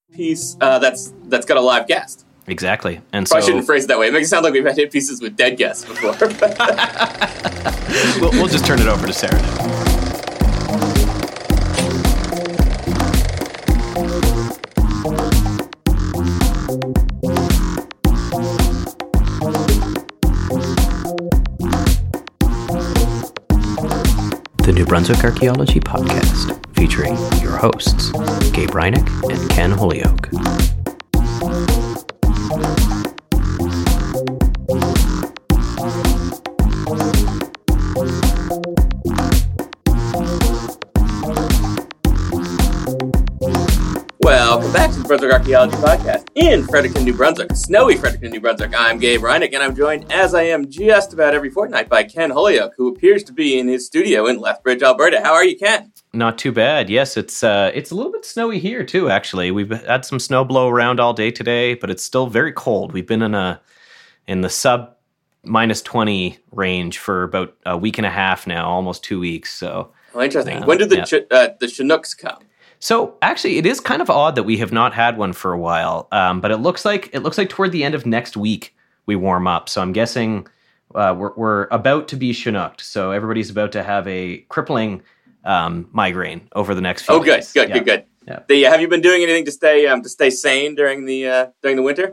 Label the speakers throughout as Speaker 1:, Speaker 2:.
Speaker 1: piece that's got a live guest.
Speaker 2: Exactly. And
Speaker 1: I shouldn't phrase it that way. It makes it sound like we've had hit pieces with dead guests before.
Speaker 2: we'll just turn it over to Sarah now. The New Brunswick Archaeology Podcast, featuring your hosts, Gabe Reinick and Ken Holyoke.
Speaker 1: Welcome back to the Brunswick Archaeology Podcast in Fredericton, New Brunswick, snowy Fredericton, New Brunswick. I'm Gabe Reinick, and I'm joined, as I am just about every fortnight, by Ken Holyoke, who appears to be in his studio in Lethbridge, Alberta. How are you, Ken?
Speaker 2: Not too bad. Yes, it's a little bit snowy here too. Actually, we've had some snow blow around all day today, but it's still very cold. We've been in the sub -20 range for about a week and a half now, almost 2 weeks. So,
Speaker 1: interesting. When did the Chinooks come?
Speaker 2: So actually, it is kind of odd that we have not had one for a while. But it looks like toward the end of next week we warm up. So I'm guessing we're about to be Chinooked. So everybody's about to have a crippling migraine over the next few days.
Speaker 1: Good. Yeah. Have you been doing anything to stay sane during the winter?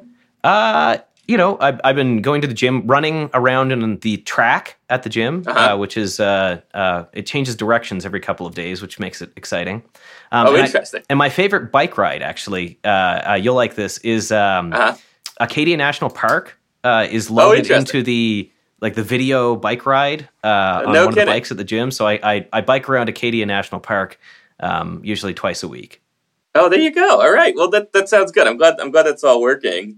Speaker 2: I've been going to the gym, running around in the track at the gym, which is it changes directions every couple of days, which makes it exciting.
Speaker 1: Interesting.
Speaker 2: And my favorite bike ride, actually, you'll like this, is Acadia National Park is loaded into the video bike ride on one of the bikes at the gym. So I bike around Acadia National Park usually twice a week.
Speaker 1: Oh, there you go. All right. Well, that sounds good. I'm glad that's all working.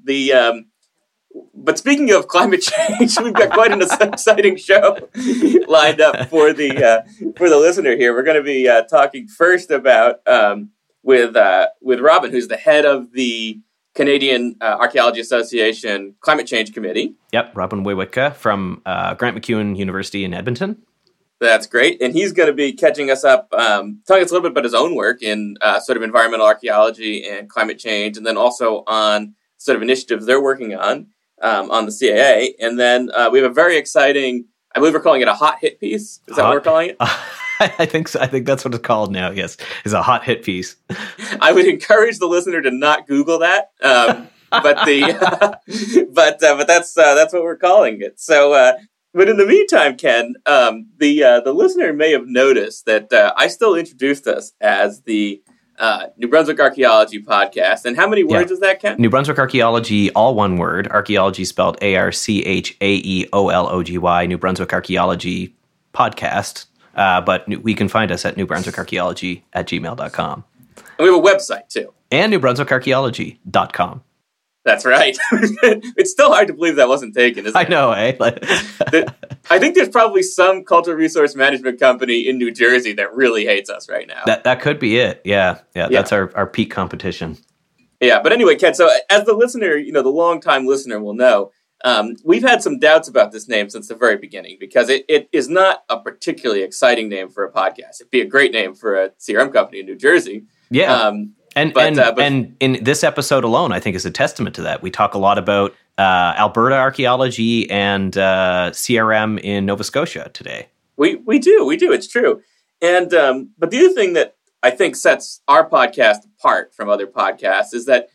Speaker 1: But speaking of climate change, we've got quite an exciting show lined up for the listener here. We're going to be talking first about with Robin, who's the head of the Canadian Archaeology Association Climate Change Committee.
Speaker 2: Yep, Robin Wojcicka from Grant MacEwan University in Edmonton.
Speaker 1: That's great, and he's going to be catching us up, telling us a little bit about his own work in sort of environmental archaeology and climate change, and then also on sort of initiatives they're working on the CAA. And then we have a very exciting, I believe we're calling it a hot hit piece. Is that what we're calling it?
Speaker 2: I think so. I think that's what it's called now, yes, is a hot hit piece.
Speaker 1: I would encourage the listener to not Google that, but that's what we're calling it. So, but in the meantime, Ken, the listener may have noticed that I still introduced us as the New Brunswick Archaeology Podcast. And how many words is that, Ken?
Speaker 2: New Brunswick Archaeology, all one word. Archaeology spelled ARCHAEOLOGY. New Brunswick Archaeology Podcast. But we can find us at newbrunswickarchaeology@gmail.com.
Speaker 1: And we have a website, too.
Speaker 2: And newbrunswickarchaeology.com.
Speaker 1: That's right. It's still hard to believe that wasn't taken, isn't it?
Speaker 2: I know, eh?
Speaker 1: I think there's probably some cultural resource management company in New Jersey that really hates us right now.
Speaker 2: That could be it. Yeah. That's our peak competition.
Speaker 1: Yeah, but anyway, Ken, so as the listener, the longtime listener will know, we've had some doubts about this name since the very beginning because it is not a particularly exciting name for a podcast. It'd be a great name for a CRM company in New Jersey.
Speaker 2: Yeah. And in this episode alone, I think is a testament to that. We talk a lot about Alberta archaeology and CRM in Nova Scotia today.
Speaker 1: We do. It's true. And but the other thing that I think sets our podcast apart from other podcasts is that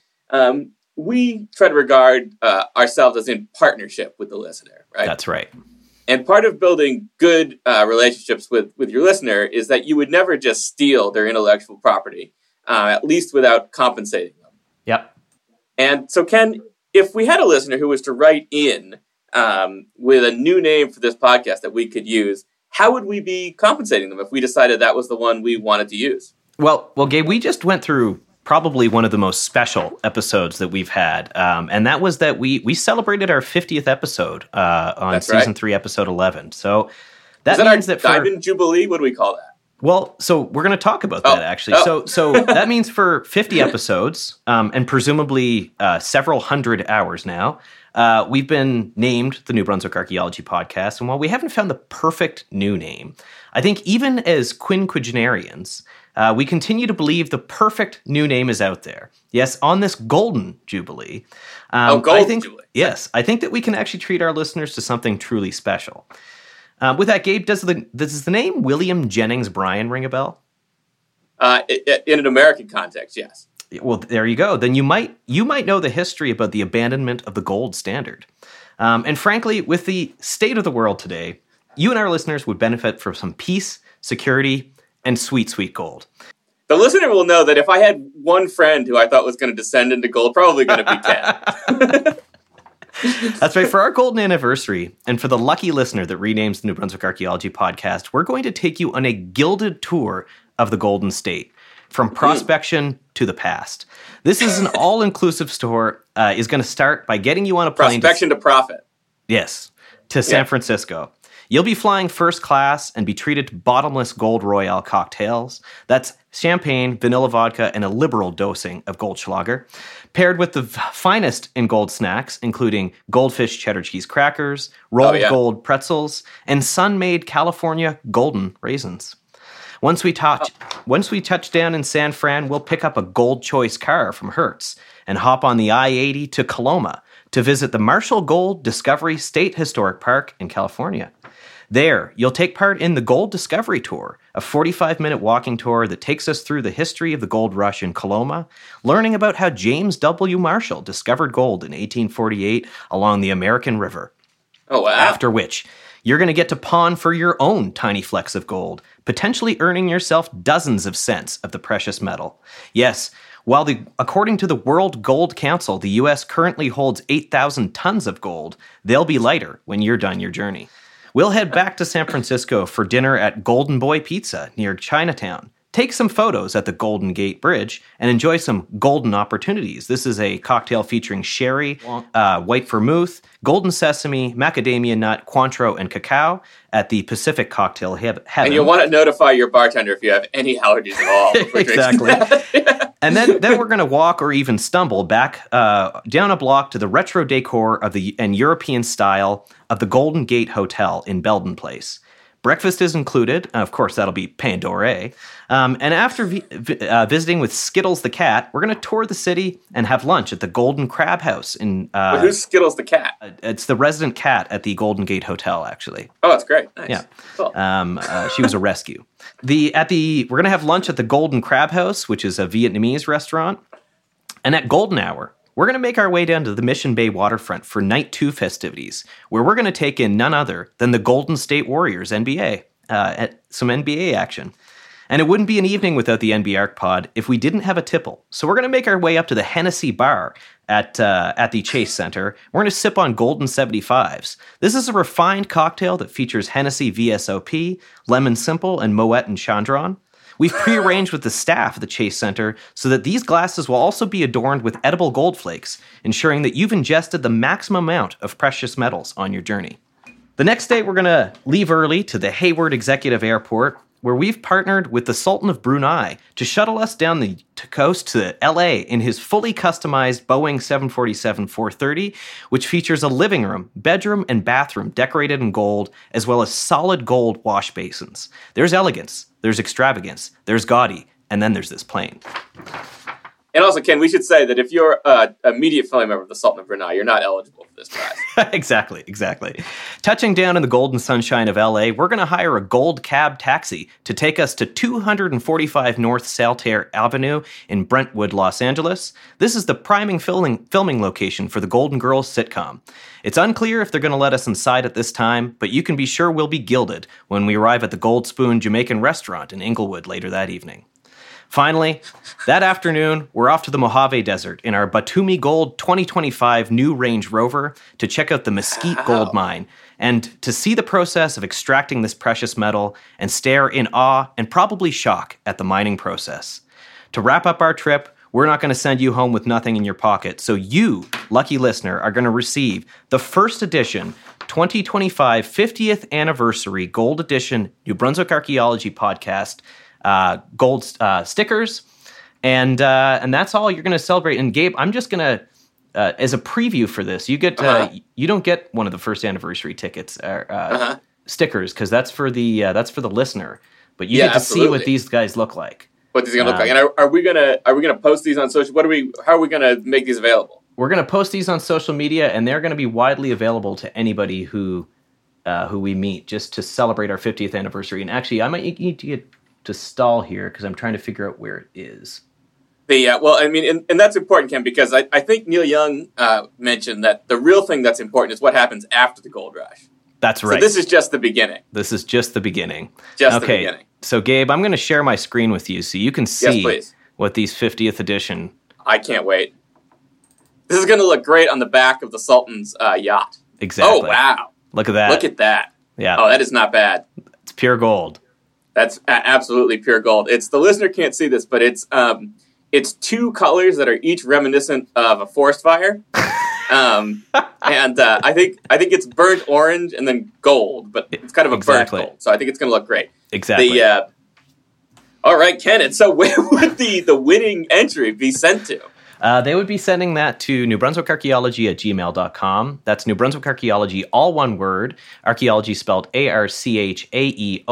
Speaker 1: we try to regard ourselves as in partnership with the listener, right?
Speaker 2: That's right.
Speaker 1: And part of building good relationships with your listener is that you would never just steal their intellectual property. At least without compensating them.
Speaker 2: Yep.
Speaker 1: And so, Ken, if we had a listener who was to write in with a new name for this podcast that we could use, how would we be compensating them if we decided that was the one we wanted to use?
Speaker 2: Well, Gabe, we just went through probably one of the most special episodes that we've had, and that was that we celebrated our 50th episode on Season 3, Episode 11. So that means that for
Speaker 1: Diamond Jubilee, what do we call that?
Speaker 2: Well, so we're going to talk about that, actually. So that means for 50 episodes, and presumably several hundred hours now, We've been named the New Brunswick Archaeology Podcast, and while we haven't found the perfect new name, I think even as quinquagenarians, we continue to believe the perfect new name is out there. Yes, on this Golden Jubilee.
Speaker 1: Jubilee.
Speaker 2: Yes, I think that we can actually treat our listeners to something truly special. With that, Gabe, does the name William Jennings Bryan ring a bell?
Speaker 1: In an American context, yes.
Speaker 2: Well, there you go. Then you might know the history about the abandonment of the gold standard. And frankly, with the state of the world today, you and our listeners would benefit from some peace, security, and sweet, sweet gold.
Speaker 1: The listener will know that if I had one friend who I thought was going to descend into gold, probably going to be Ken.
Speaker 2: That's right. For our golden anniversary, and for the lucky listener that renames the New Brunswick Archaeology Podcast, we're going to take you on a gilded tour of the Golden State, from prospection to the past. This is an all-inclusive tour. Is going to start by getting you on a plane.
Speaker 1: Prospection to profit.
Speaker 2: Yes, to San Francisco. You'll be flying first class and be treated to bottomless Gold Royale cocktails. That's champagne, vanilla vodka, and a liberal dosing of Goldschlager, paired with the finest in gold snacks, including goldfish cheddar cheese crackers, rolled gold pretzels, and sun-made California golden raisins. Once we touch down in San Fran, we'll pick up a Gold Choice car from Hertz and hop on the I-80 to Coloma to visit the Marshall Gold Discovery State Historic Park in California. There, you'll take part in the Gold Discovery Tour, a 45-minute walking tour that takes us through the history of the gold rush in Coloma, learning about how James W. Marshall discovered gold in 1848 along the American River.
Speaker 1: Oh, wow.
Speaker 2: After which, you're going to get to pawn for your own tiny flecks of gold, potentially earning yourself dozens of cents of the precious metal. Yes, according to the World Gold Council, the U.S. currently holds 8,000 tons of gold, they'll be lighter when you're done your journey. We'll head back to San Francisco for dinner at Golden Boy Pizza near Chinatown. Take some photos at the Golden Gate Bridge and enjoy some golden opportunities. This is a cocktail featuring sherry, white vermouth, golden sesame, macadamia nut, Cointreau, and cacao at the Pacific Cocktail Heaven.
Speaker 1: And you'll want to notify your bartender if you have any allergies at all.
Speaker 2: Exactly. And then we're going to walk or even stumble back down a block to the retro decor and European style of the Golden Gate Hotel in Belden Place. Breakfast is included. Of course, that'll be pain doré. And after visiting with Skittles the cat, we're going to tour the city and have lunch at the Golden Crab House.
Speaker 1: Who's Skittles the cat?
Speaker 2: It's the resident cat at the Golden Gate Hotel, actually.
Speaker 1: Oh, that's great. Nice.
Speaker 2: Yeah.
Speaker 1: Cool.
Speaker 2: She was a rescue. We're going to have lunch at the Golden Crab House, which is a Vietnamese restaurant. And at Golden Hour, we're going to make our way down to the Mission Bay waterfront for Night 2 festivities, where we're going to take in none other than the Golden State Warriors NBA, some NBA action. And it wouldn't be an evening without the NB Pod if we didn't have a tipple. So we're going to make our way up to the Hennessy Bar at the Chase Center. We're going to sip on Golden 75s. This is a refined cocktail that features Hennessy VSOP, Lemon Simple, and Moet and Chandron. We've prearranged with the staff at the Chase Center so that these glasses will also be adorned with edible gold flakes, ensuring that you've ingested the maximum amount of precious metals on your journey. The next day, we're going to leave early to the Hayward Executive Airport, where we've partnered with the Sultan of Brunei to shuttle us down the coast to LA in his fully customized Boeing 747-430, which features a living room, bedroom, and bathroom decorated in gold, as well as solid gold wash basins. There's elegance, there's extravagance, there's gaudy, and then there's this plane.
Speaker 1: And also, Ken, we should say that if you're an immediate family member of the Sultan of Brunei, you're not eligible for this prize.
Speaker 2: Exactly. Touching down in the golden sunshine of LA, we're going to hire a gold cab taxi to take us to 245 North Saltaire Avenue in Brentwood, Los Angeles. This is the priming filming location for the Golden Girls sitcom. It's unclear if they're going to let us inside at this time, but you can be sure we'll be gilded when we arrive at the Gold Spoon Jamaican restaurant in Inglewood later that evening. Finally, that afternoon, we're off to the Mojave Desert in our Batumi Gold 2025 new Range Rover to check out the Mesquite Gold Mine and to see the process of extracting this precious metal and stare in awe and probably shock at the mining process. To wrap up our trip, we're not going to send you home with nothing in your pocket, so you, lucky listener, are going to receive the first edition 2025 50th Anniversary Gold Edition New Brunswick Archaeology Podcast gold stickers, and that's all you're going to celebrate. And Gabe, I'm just going to as a preview for this, you get you don't get one of the first anniversary tickets stickers because that's for the listener. But you get to see what these guys look like.
Speaker 1: What these are gonna look like, and are we gonna post these on social? How are we gonna make these available?
Speaker 2: We're gonna post these on social media, and they're gonna be widely available to anybody who we meet, just to celebrate our 50th anniversary. And actually, I might need to get to stall here because I'm trying to figure out where it is.
Speaker 1: Well, I mean, and that's important, Ken, because I think Neil Young mentioned that the real thing that's important is what happens after the gold rush.
Speaker 2: That's right.
Speaker 1: So this is just the beginning.
Speaker 2: This is just the beginning.
Speaker 1: The beginning.
Speaker 2: So, Gabe, I'm going to share my screen with you so you can see what these 50th edition...
Speaker 1: I can't wait. This is going to look great on the back of the Sultan's yacht.
Speaker 2: Exactly.
Speaker 1: Oh, wow.
Speaker 2: Look at that.
Speaker 1: Look at that.
Speaker 2: Yeah.
Speaker 1: Oh, that is not bad.
Speaker 2: It's pure gold.
Speaker 1: That's absolutely pure gold. The listener can't see this, but it's two colors that are each reminiscent of a forest fire. And I think it's burnt orange and then gold, but it's kind of a burnt gold. So I think it's going to look great.
Speaker 2: Exactly.
Speaker 1: All right, Ken. So where would the winning entry be sent to?
Speaker 2: They would be sending that to newbrunswickarchaeology@gmail.com. That's New Brunswick Archaeology, all one word. Archaeology spelled ARCHAEOLOGY.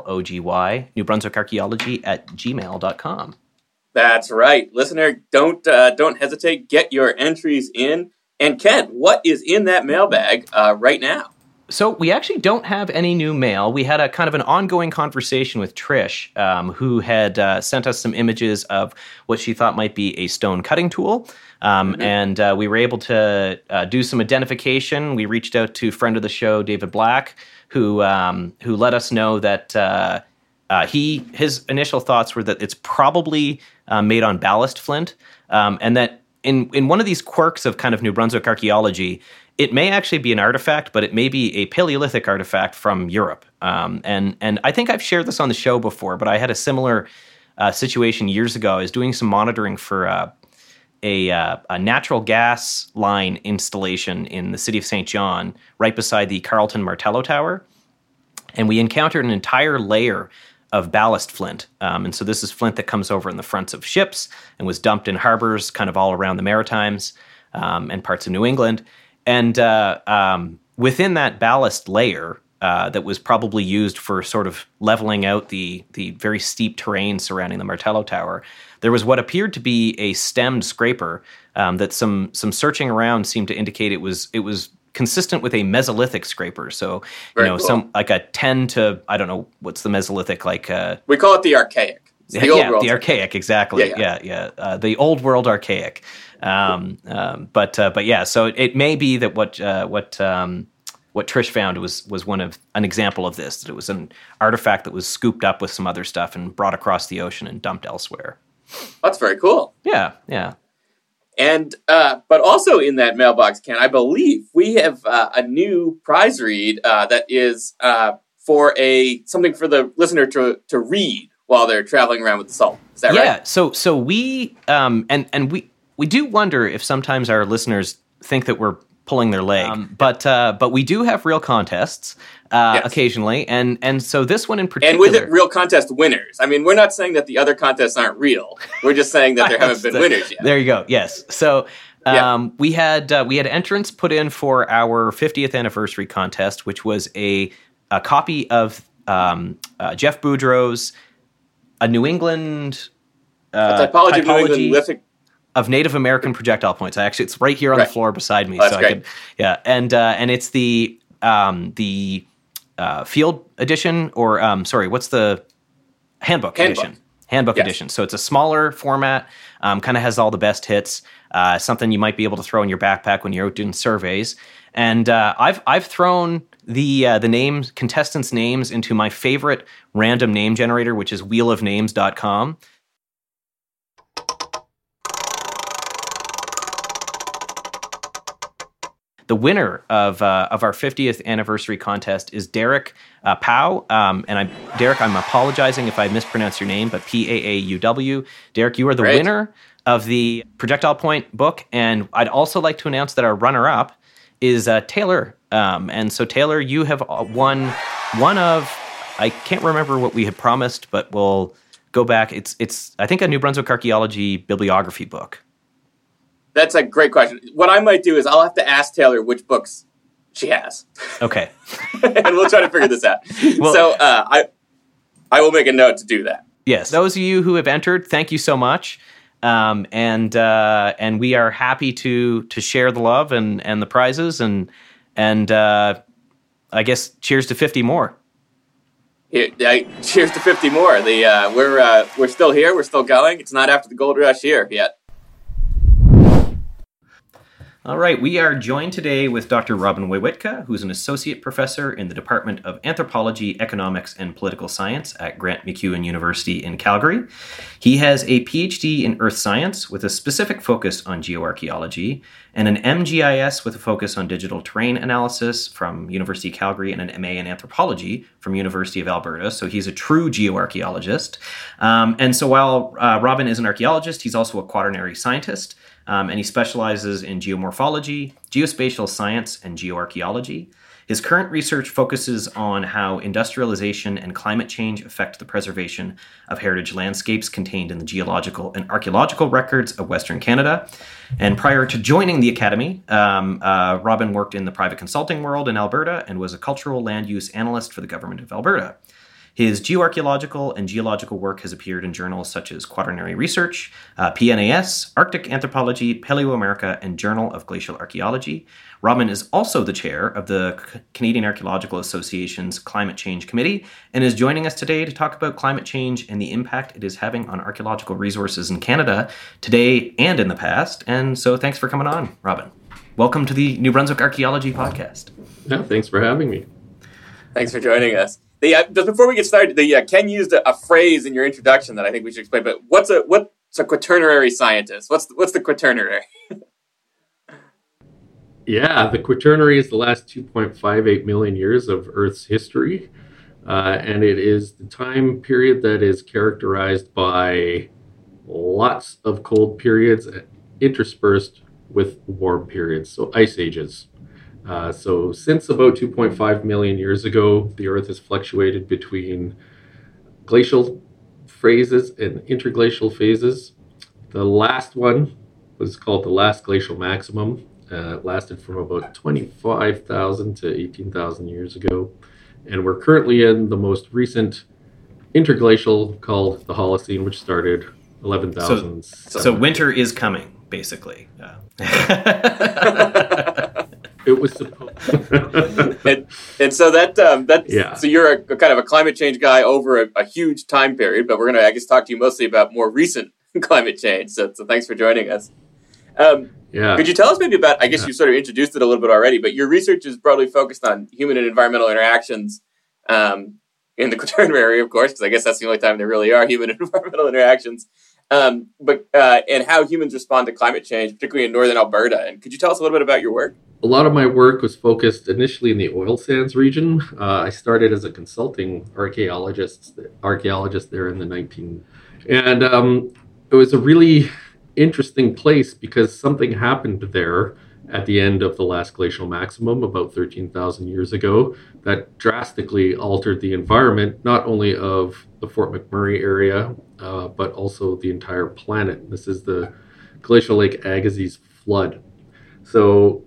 Speaker 2: newbrunswickarchaeology@gmail.com.
Speaker 1: That's right. Listener, don't hesitate. Get your entries in. And Ken, what is in that mailbag right now?
Speaker 2: So we actually don't have any new mail. We had a kind of an ongoing conversation with Trish, who had sent us some images of what she thought might be a stone cutting tool. And we were able to do some identification. We reached out to friend of the show, David Black, who let us know that his initial thoughts were that it's probably made on ballast flint, and that in one of these quirks of kind of New Brunswick archaeology, it may actually be an artifact, but it may be a Paleolithic artifact from Europe. And I think I've shared this on the show before, but I had a similar situation years ago. I was doing some monitoring for a natural gas line installation in the city of St. John, right beside the Carlton Martello Tower. And we encountered an entire layer of ballast flint. And so this is flint that comes over in the fronts of ships and was dumped in harbors kind of all around the Maritimes and parts of New England. And within that ballast layer that was probably used for sort of leveling out the very steep terrain surrounding the Martello Tower, there was what appeared to be a stemmed scraper that some searching around seemed to indicate it was consistent with a Mesolithic scraper. So, cool. Some like a 10 to, I don't know, what's the Mesolithic like?
Speaker 1: We call it the Archaic.
Speaker 2: The Archaic, exactly. Yeah. The old world Archaic. But yeah, so it may be that what Trish found was an example of this, that it was an artifact that was scooped up with some other stuff and brought across the ocean and dumped elsewhere.
Speaker 1: That's very cool.
Speaker 2: Yeah.
Speaker 1: And but also in that mailbox, Ken, I believe we have a new prize read that is for something for the listener to read while they're traveling around with the Sultan. Is that right?
Speaker 2: Yeah. So we and we do wonder if sometimes our listeners think that we're pulling their leg, but we do have real contests occasionally, and so this one in particular,
Speaker 1: and with it, real contest winners. I mean, we're not saying that the other contests aren't real. We're just saying that there haven't been winners yet.
Speaker 2: There you go. Yes. So we had entrants put in for our 50th anniversary contest, which was a copy of Jeff Boudreau's A New England
Speaker 1: typology of New England lithic.
Speaker 2: Of Native American projectile points. It's right here on the floor beside me.
Speaker 1: Oh, that's great.
Speaker 2: And it's the field edition, or what's the handbook edition? Handbook edition. So it's a smaller format, kind of has all the best hits, something you might be able to throw in your backpack when you're out doing surveys. And I've thrown the contestants' names into my favorite random name generator, which is wheelofnames.com. The winner of our 50th anniversary contest is Derek Pau. Derek, I'm apologizing if I mispronounce your name, but Paauw. Derek, you are the winner of the Projectile Point book. And I'd also like to announce that our runner-up is Taylor. And so, Taylor, you have won one of, I can't remember what we had promised, but we'll go back. It's I think, a New Brunswick archaeology bibliography book.
Speaker 1: That's a great question. What I might do is I'll have to ask Taylor which books she has.
Speaker 2: Okay.
Speaker 1: And we'll try to figure this out.
Speaker 2: Well,
Speaker 1: so I will make a note to do that.
Speaker 2: Yes. Those of you who have entered, thank you so much. And we are happy to share the love and the prizes and I guess cheers to 50 more.
Speaker 1: Cheers to 50 more. We're still here. We're still going. It's not after the gold rush here yet.
Speaker 2: All right, we are joined today with Dr. Robin Wojtyła, who's an associate professor in the Department of Anthropology, Economics, and Political Science at Grant MacEwan University in Calgary. He has a PhD in earth science with a specific focus on geoarchaeology, and an MGIS with a focus on digital terrain analysis from University of Calgary, and an MA in anthropology from University of Alberta. So he's a true geoarchaeologist. And so while Robin is an archaeologist, he's also a quaternary scientist. And he specializes in geomorphology, geospatial science, and geoarchaeology. His current research focuses on how industrialization and climate change affect the preservation of heritage landscapes contained in the geological and archaeological records of Western Canada. And prior to joining the Academy, Robin worked in the private consulting world in Alberta and was a cultural land use analyst for the government of Alberta. His geoarchaeological and geological work has appeared in journals such as Quaternary Research, PNAS, Arctic Anthropology, Paleoamerica, and Journal of Glacial Archaeology. Robin is also the chair of the Canadian Archaeological Association's Climate Change Committee and is joining us today to talk about climate change and the impact it is having on archaeological resources in Canada today and in the past. And so thanks for coming on, Robin. Welcome to the New Brunswick Archaeology Podcast.
Speaker 3: Yeah, thanks for having me.
Speaker 1: Thanks for joining us. Just before we get started, Ken used a phrase in your introduction that I think we should explain. But what's a quaternary scientist? What's the quaternary?
Speaker 3: Yeah, the quaternary is the last 2.58 million years of Earth's history, and it is the time period that is characterized by lots of cold periods interspersed with warm periods, so ice ages. So since about 2.5 million years ago, the Earth has fluctuated between glacial phases and interglacial phases. The last one was called the last glacial maximum. It lasted from about 25,000 to 18,000 years ago. And we're currently in the most recent interglacial called the Holocene, which started 11,000.
Speaker 2: So winter is coming, basically.
Speaker 3: It was supposed
Speaker 1: and so that's
Speaker 3: yeah.
Speaker 1: So you're a kind of a climate change guy over a huge time period, but we're going to, I guess, talk to you mostly about more recent climate change. So thanks for joining us.
Speaker 3: Yeah.
Speaker 1: Could you tell us maybe about, I guess you sort of introduced it a little bit already, but your research is broadly focused on human and environmental interactions in the quaternary, of course, because I guess that's the only time there really are human and environmental interactions. And how humans respond to climate change, particularly in northern Alberta. And could you tell us a little bit about your work?
Speaker 3: A lot of my work was focused initially in the oil sands region. I started as a consulting archaeologist there in the and it was a really interesting place because something happened there at the end of the last glacial maximum about 13,000 years ago that drastically altered the environment, not only of the Fort McMurray area, but also the entire planet. This is the Glacial Lake Agassiz flood. So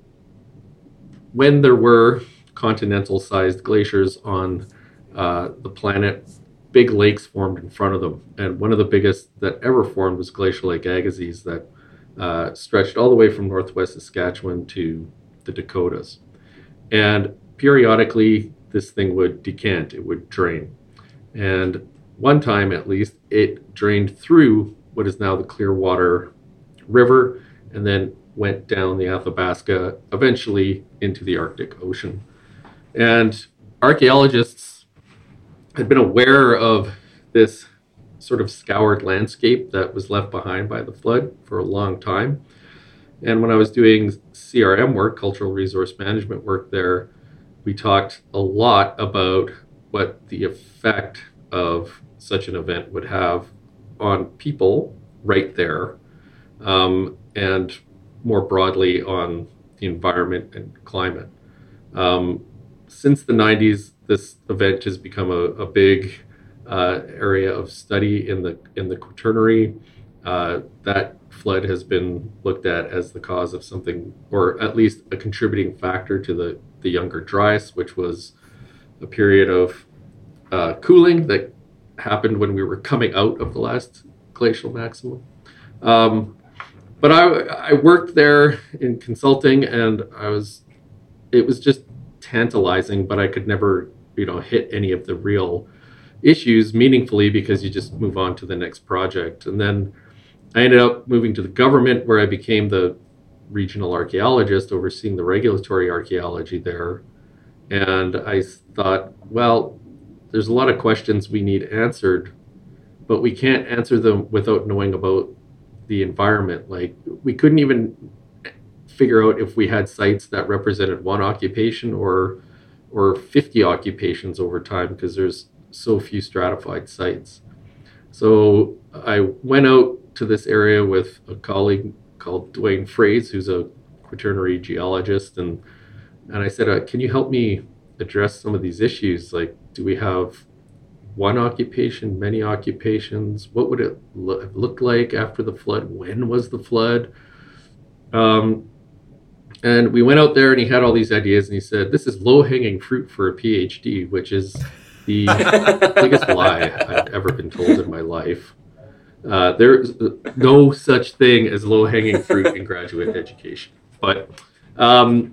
Speaker 3: when there were continental-sized glaciers on the planet, big lakes formed in front of them. And one of the biggest that ever formed was Glacial Lake Agassiz that stretched all the way from northwest Saskatchewan to the Dakotas. And periodically, this thing would decant, it would drain. And one time, at least, it drained through what is now the Clearwater River and then went down the Athabasca, eventually into the Arctic Ocean. And archaeologists had been aware of this sort of scoured landscape that was left behind by the flood for a long time. And when I was doing CRM work, cultural resource management work there, we talked a lot about what the effect of such an event would have on people right there, and more broadly on the environment and climate. Since the 90s, this event has become a big area of study in the Quaternary. That flood has been looked at as the cause of something, or at least a contributing factor to the Younger Dryas, which was a period of cooling that happened when we were coming out of the last glacial maximum. But I worked there in consulting, and it was just tantalizing, but I could never, hit any of the real issues meaningfully because you just move on to the next project. And then I ended up moving to the government, where I became the regional archaeologist overseeing the regulatory archaeology there. And I thought, well, there's a lot of questions we need answered, but we can't answer them without knowing about the environment. Like, we couldn't even figure out if we had sites that represented one occupation or 50 occupations over time, because there's so few stratified sites. So I went out to this area with a colleague called Dwayne Fraze, who's a quaternary geologist, and I said, can you help me address some of these issues? Like, do we have one occupation, many occupations? What would it look like after the flood? When was the flood? And we went out there, and he had all these ideas, and he said, this is low-hanging fruit for a PhD, which is the biggest lie I've ever been told in my life. There's no such thing as low-hanging fruit in graduate education. But I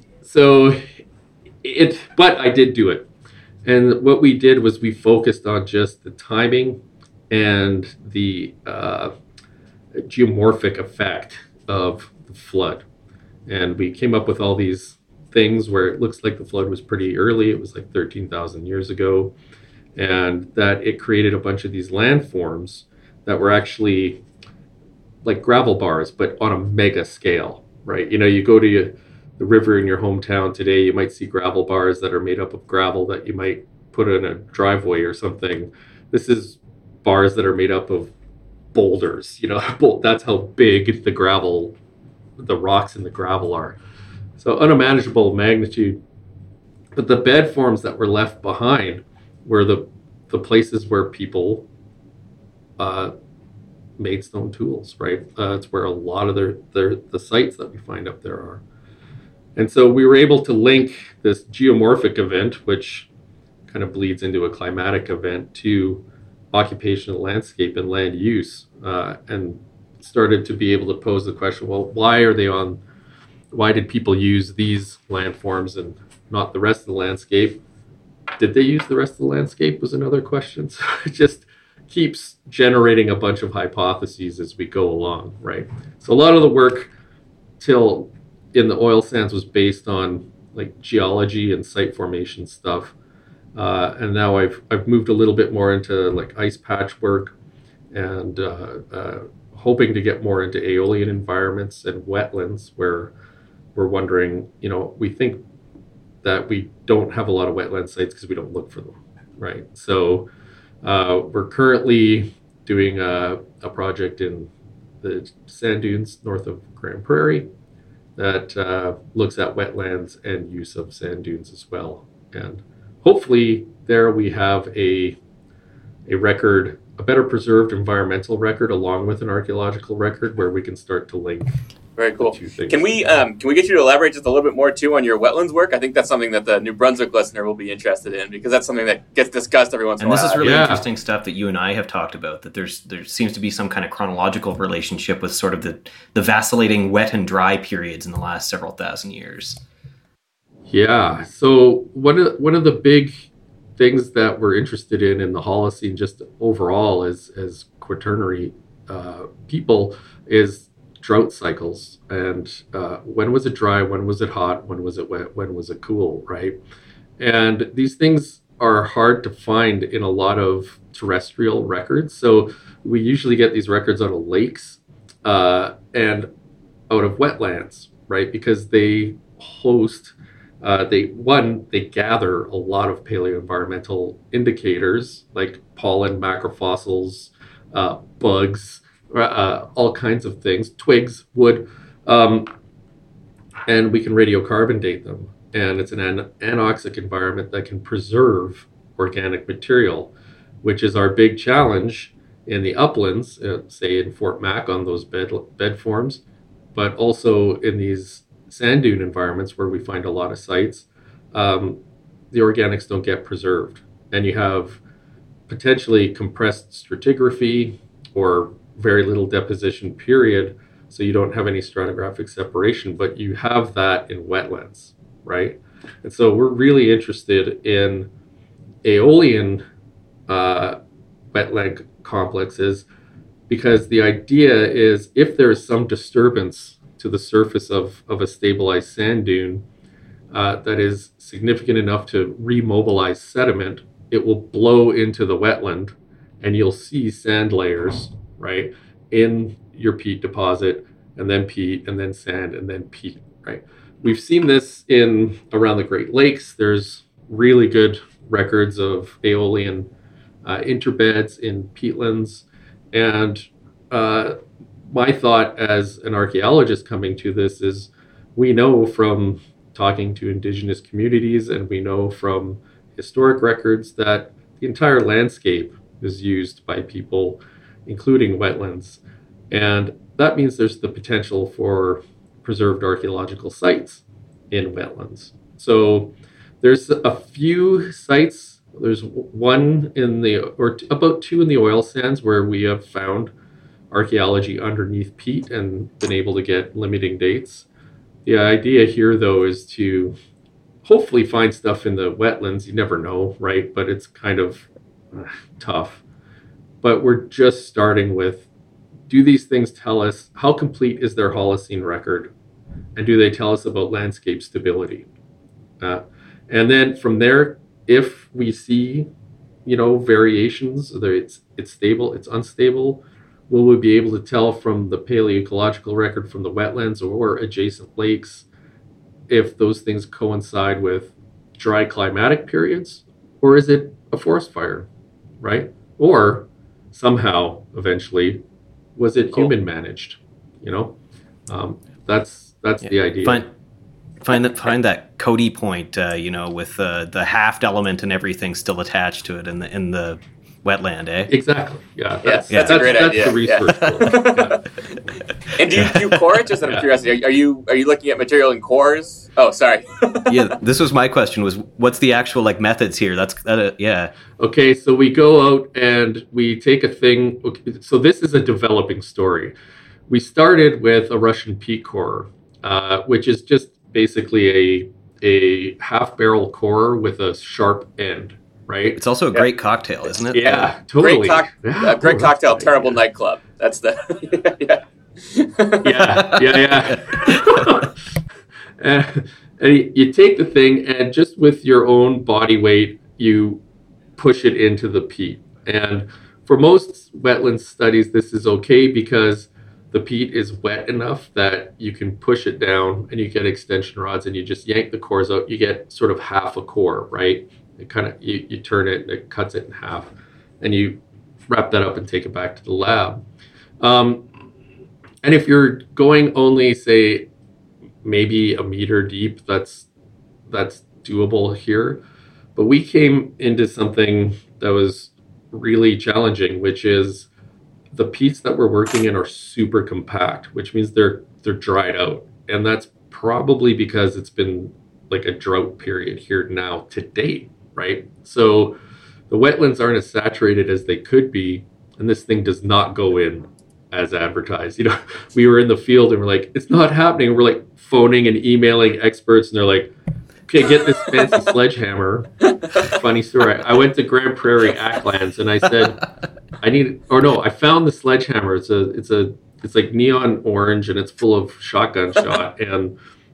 Speaker 3: did do it. And what we did was we focused on just the timing and the geomorphic effect of the flood. And we came up with all these things where it looks like the flood was pretty early. It was like 13,000 years ago. And that it created a bunch of these landforms that were actually like gravel bars, but on a mega scale, right? You go to the river in your hometown today, you might see gravel bars that are made up of gravel that you might put in a driveway or something. This is bars that are made up of boulders. That's how big the rocks in the gravel are. So unimaginable magnitude. But the bed forms that were left behind were the places where people made stone tools, right? It's where a lot of the sites that we find up there are. And so we were able to link this geomorphic event, which kind of bleeds into a climatic event, to occupational landscape and land use, and started to be able to pose the question, well, why did people use these landforms and not the rest of the landscape? Did they use the rest of the landscape was another question. So it just keeps generating a bunch of hypotheses as we go along, right? So a lot of the work till in the oil sands was based on like geology and site formation stuff. And now I've moved a little bit more into like ice patch work and hoping to get more into aeolian environments and wetlands, where we're wondering, we think that we don't have a lot of wetland sites because we don't look for them, right? So we're currently doing a project in the sand dunes north of Grand Prairie that looks at wetlands and use of sand dunes as well. And hopefully there we have a record, a better preserved environmental record along with an archaeological record where we can start to link.
Speaker 1: Very cool. Can we get you to elaborate just a little bit more too on your wetlands work? I think that's something that the New Brunswick listener will be interested in, because that's something that gets discussed every once in a while.
Speaker 2: And this is really interesting stuff that you and I have talked about, that there seems to be some kind of chronological relationship with sort of the vacillating wet and dry periods in the last several thousand years. Yeah.
Speaker 3: So one of the big things that we're interested in the Holocene just overall as quaternary people is drought cycles, and when was it dry, when was it hot, when was it wet, when was it cool, right? And these things are hard to find in a lot of terrestrial records. So we usually get these records out of lakes and out of wetlands, right? Because they host, they gather a lot of paleoenvironmental indicators like pollen, macrofossils, bugs, all kinds of things, twigs, wood, and we can radiocarbon date them. And it's an anoxic environment that can preserve organic material, which is our big challenge in the uplands, say in Fort Mac on those bed forms, but also in these sand dune environments where we find a lot of sites, the organics don't get preserved. And you have potentially compressed stratigraphy or very little deposition period, so you don't have any stratigraphic separation, but you have that in wetlands, right? And so we're really interested in aeolian wetland complexes, because the idea is if there's some disturbance to the surface of a stabilized sand dune that is significant enough to remobilize sediment, it will blow into the wetland and you'll see sand layers, right, in your peat deposit, and then peat, and then sand, and then peat, right? We've seen this in around the Great Lakes. There's really good records of aeolian interbeds in peatlands. And my thought as an archaeologist coming to this is, we know from talking to indigenous communities, and we know from historic records, that the entire landscape is used by people, including wetlands. And that means there's the potential for preserved archaeological sites in wetlands. So there's a few sites. There's one about two in the oil sands where we have found archaeology underneath peat and been able to get limiting dates. The idea here, though, is to hopefully find stuff in the wetlands. You never know, right? But it's kind of tough. But we're just starting with, do these things tell us how complete is their Holocene record? And do they tell us about landscape stability? And then from there, if we see, variations, whether it's stable, it's unstable, will we be able to tell from the paleoecological record from the wetlands or adjacent lakes if those things coincide with dry climatic periods? Or is it a forest fire, right? Or somehow, eventually, was it human managed? That's the idea.
Speaker 2: Find that Cody point, with the haft element and everything still attached to it in the wetland, eh?
Speaker 3: Exactly. Yeah.
Speaker 1: That's a great idea.
Speaker 3: That's the research goal. Yeah.
Speaker 1: And do you core it? Just out of curiosity, are you looking at material in cores? Oh, sorry.
Speaker 2: Yeah, this was my question: was what's the actual methods here? Yeah.
Speaker 3: Okay, so we go out and we take a thing. Okay, so this is a developing story. We started with a Russian peat core, which is just basically a half barrel core with a sharp end. Right.
Speaker 2: It's also a great cocktail, isn't it?
Speaker 3: Yeah, totally.
Speaker 1: Great cocktail, terrible nightclub. That's the
Speaker 3: yeah. And you take the thing, and just with your own body weight, you push it into the peat. And for most wetland studies, this is okay because the peat is wet enough that you can push it down, and you get extension rods, and you just yank the cores out. You get sort of half a core, right? It kind of you turn it, and it cuts it in half, and you wrap that up and take it back to the lab. And if you're going only, say, maybe a meter deep, that's doable here. But we came into something that was really challenging, which is the peats that we're working in are super compact, which means they're dried out, and that's probably because it's been like a drought period here now to date. Right? So the wetlands aren't as saturated as they could be, and this thing does not go in as advertised. We were in the field and we're like, it's not happening. We're like phoning and emailing experts, and they're like, okay, get this fancy sledgehammer. Funny story. I went to Grand Prairie Acklands and I said, I found the sledgehammer. It's like neon orange and it's full of shotgun shot, and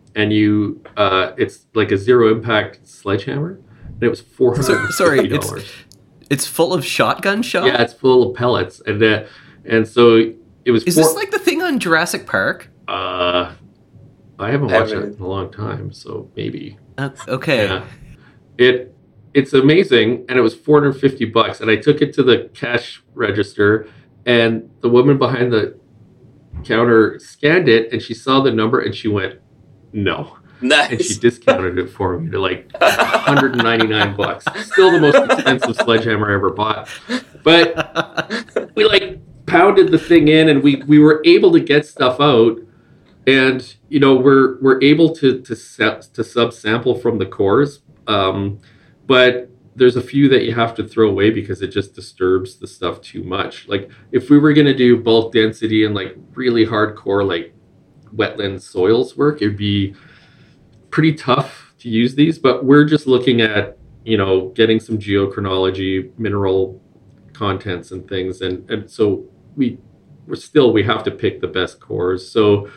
Speaker 3: it's like a zero impact sledgehammer. And it was $450.
Speaker 2: Sorry, it's full of shotgun shot?
Speaker 3: Yeah, it's full of pellets. And so it was...
Speaker 2: Is this like the thing on Jurassic Park?
Speaker 3: I haven't watched it in a long time, so maybe.
Speaker 2: Okay.
Speaker 3: Yeah. It's amazing, and it was $450. And I took it to the cash register, and the woman behind the counter scanned it, and she saw the number, and she went, no. and she
Speaker 1: Nice.
Speaker 3: discounted it for me to like $199. Still the most expensive sledgehammer I ever bought. But we like pounded the thing in, and we were able to get stuff out, and we're able to subsample from the cores, but there's a few that you have to throw away because it just disturbs the stuff too much. Like if we were going to do bulk density and like really hardcore like wetland soils work, it'd be pretty tough to use these. But we're just looking at getting some geochronology, mineral contents and things, and so we have to pick the best cores. So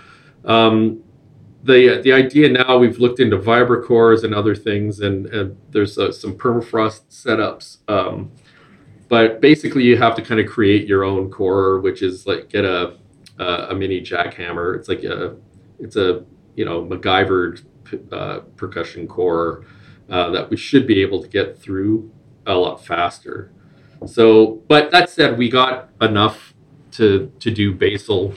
Speaker 3: the idea now, we've looked into vibrocores and other things, and there's some permafrost setups. But basically, you have to kind of create your own core, which is like get a mini jackhammer. It's like it's a MacGyvered percussion core that we should be able to get through a lot faster. So, but that said, we got enough to do basal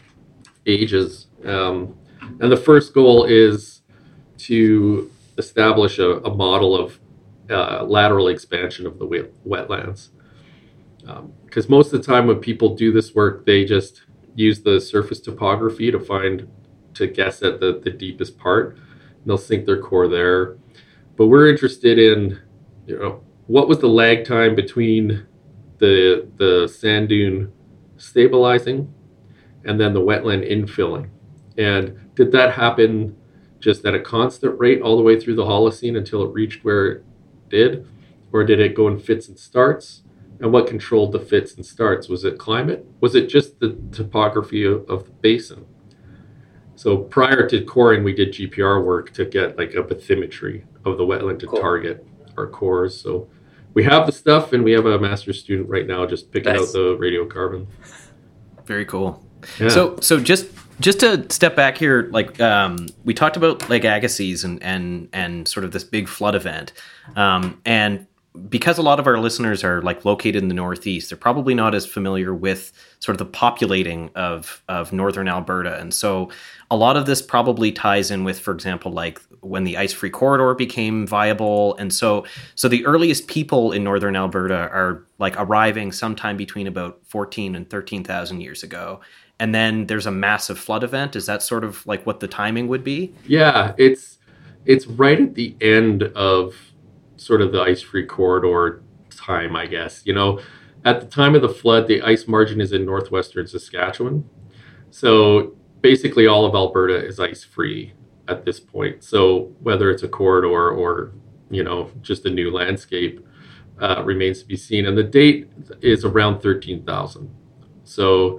Speaker 3: ages. And the first goal is to establish a model of lateral expansion of the wetlands. Because most of the time when people do this work, they just use the surface topography to guess at the deepest part. And they'll sink their core there. But we're interested in, what was the lag time between the sand dune stabilizing and then the wetland infilling? And did that happen just at a constant rate all the way through the Holocene until it reached where it did? Or did it go in fits and starts? And what controlled the fits and starts? Was it climate? Was it just the topography of the basin? So prior to coring, we did GPR work to get like a bathymetry of the wetland to target our cores. So we have the stuff, and we have a master's student right now just picking out the radiocarbon.
Speaker 2: Very cool.
Speaker 3: Yeah.
Speaker 2: So just to step back here, like we talked about Lake Agassiz and sort of this big flood event, and because a lot of our listeners are like located in the Northeast, they're probably not as familiar with sort of the populating of northern Alberta. And so a lot of this probably ties in with, for example, like when the ice-free corridor became viable. And so the earliest people in northern Alberta are like arriving sometime between about 14 and 13,000 years ago. And then there's a massive flood event. Is that sort of like what the timing would be?
Speaker 3: Yeah, it's right at the end of sort of the ice-free corridor time, I guess. At the time of the flood, the ice margin is in northwestern Saskatchewan. So basically all of Alberta is ice-free at this point. So whether it's a corridor or, just a new landscape remains to be seen. And the date is around 13,000. So,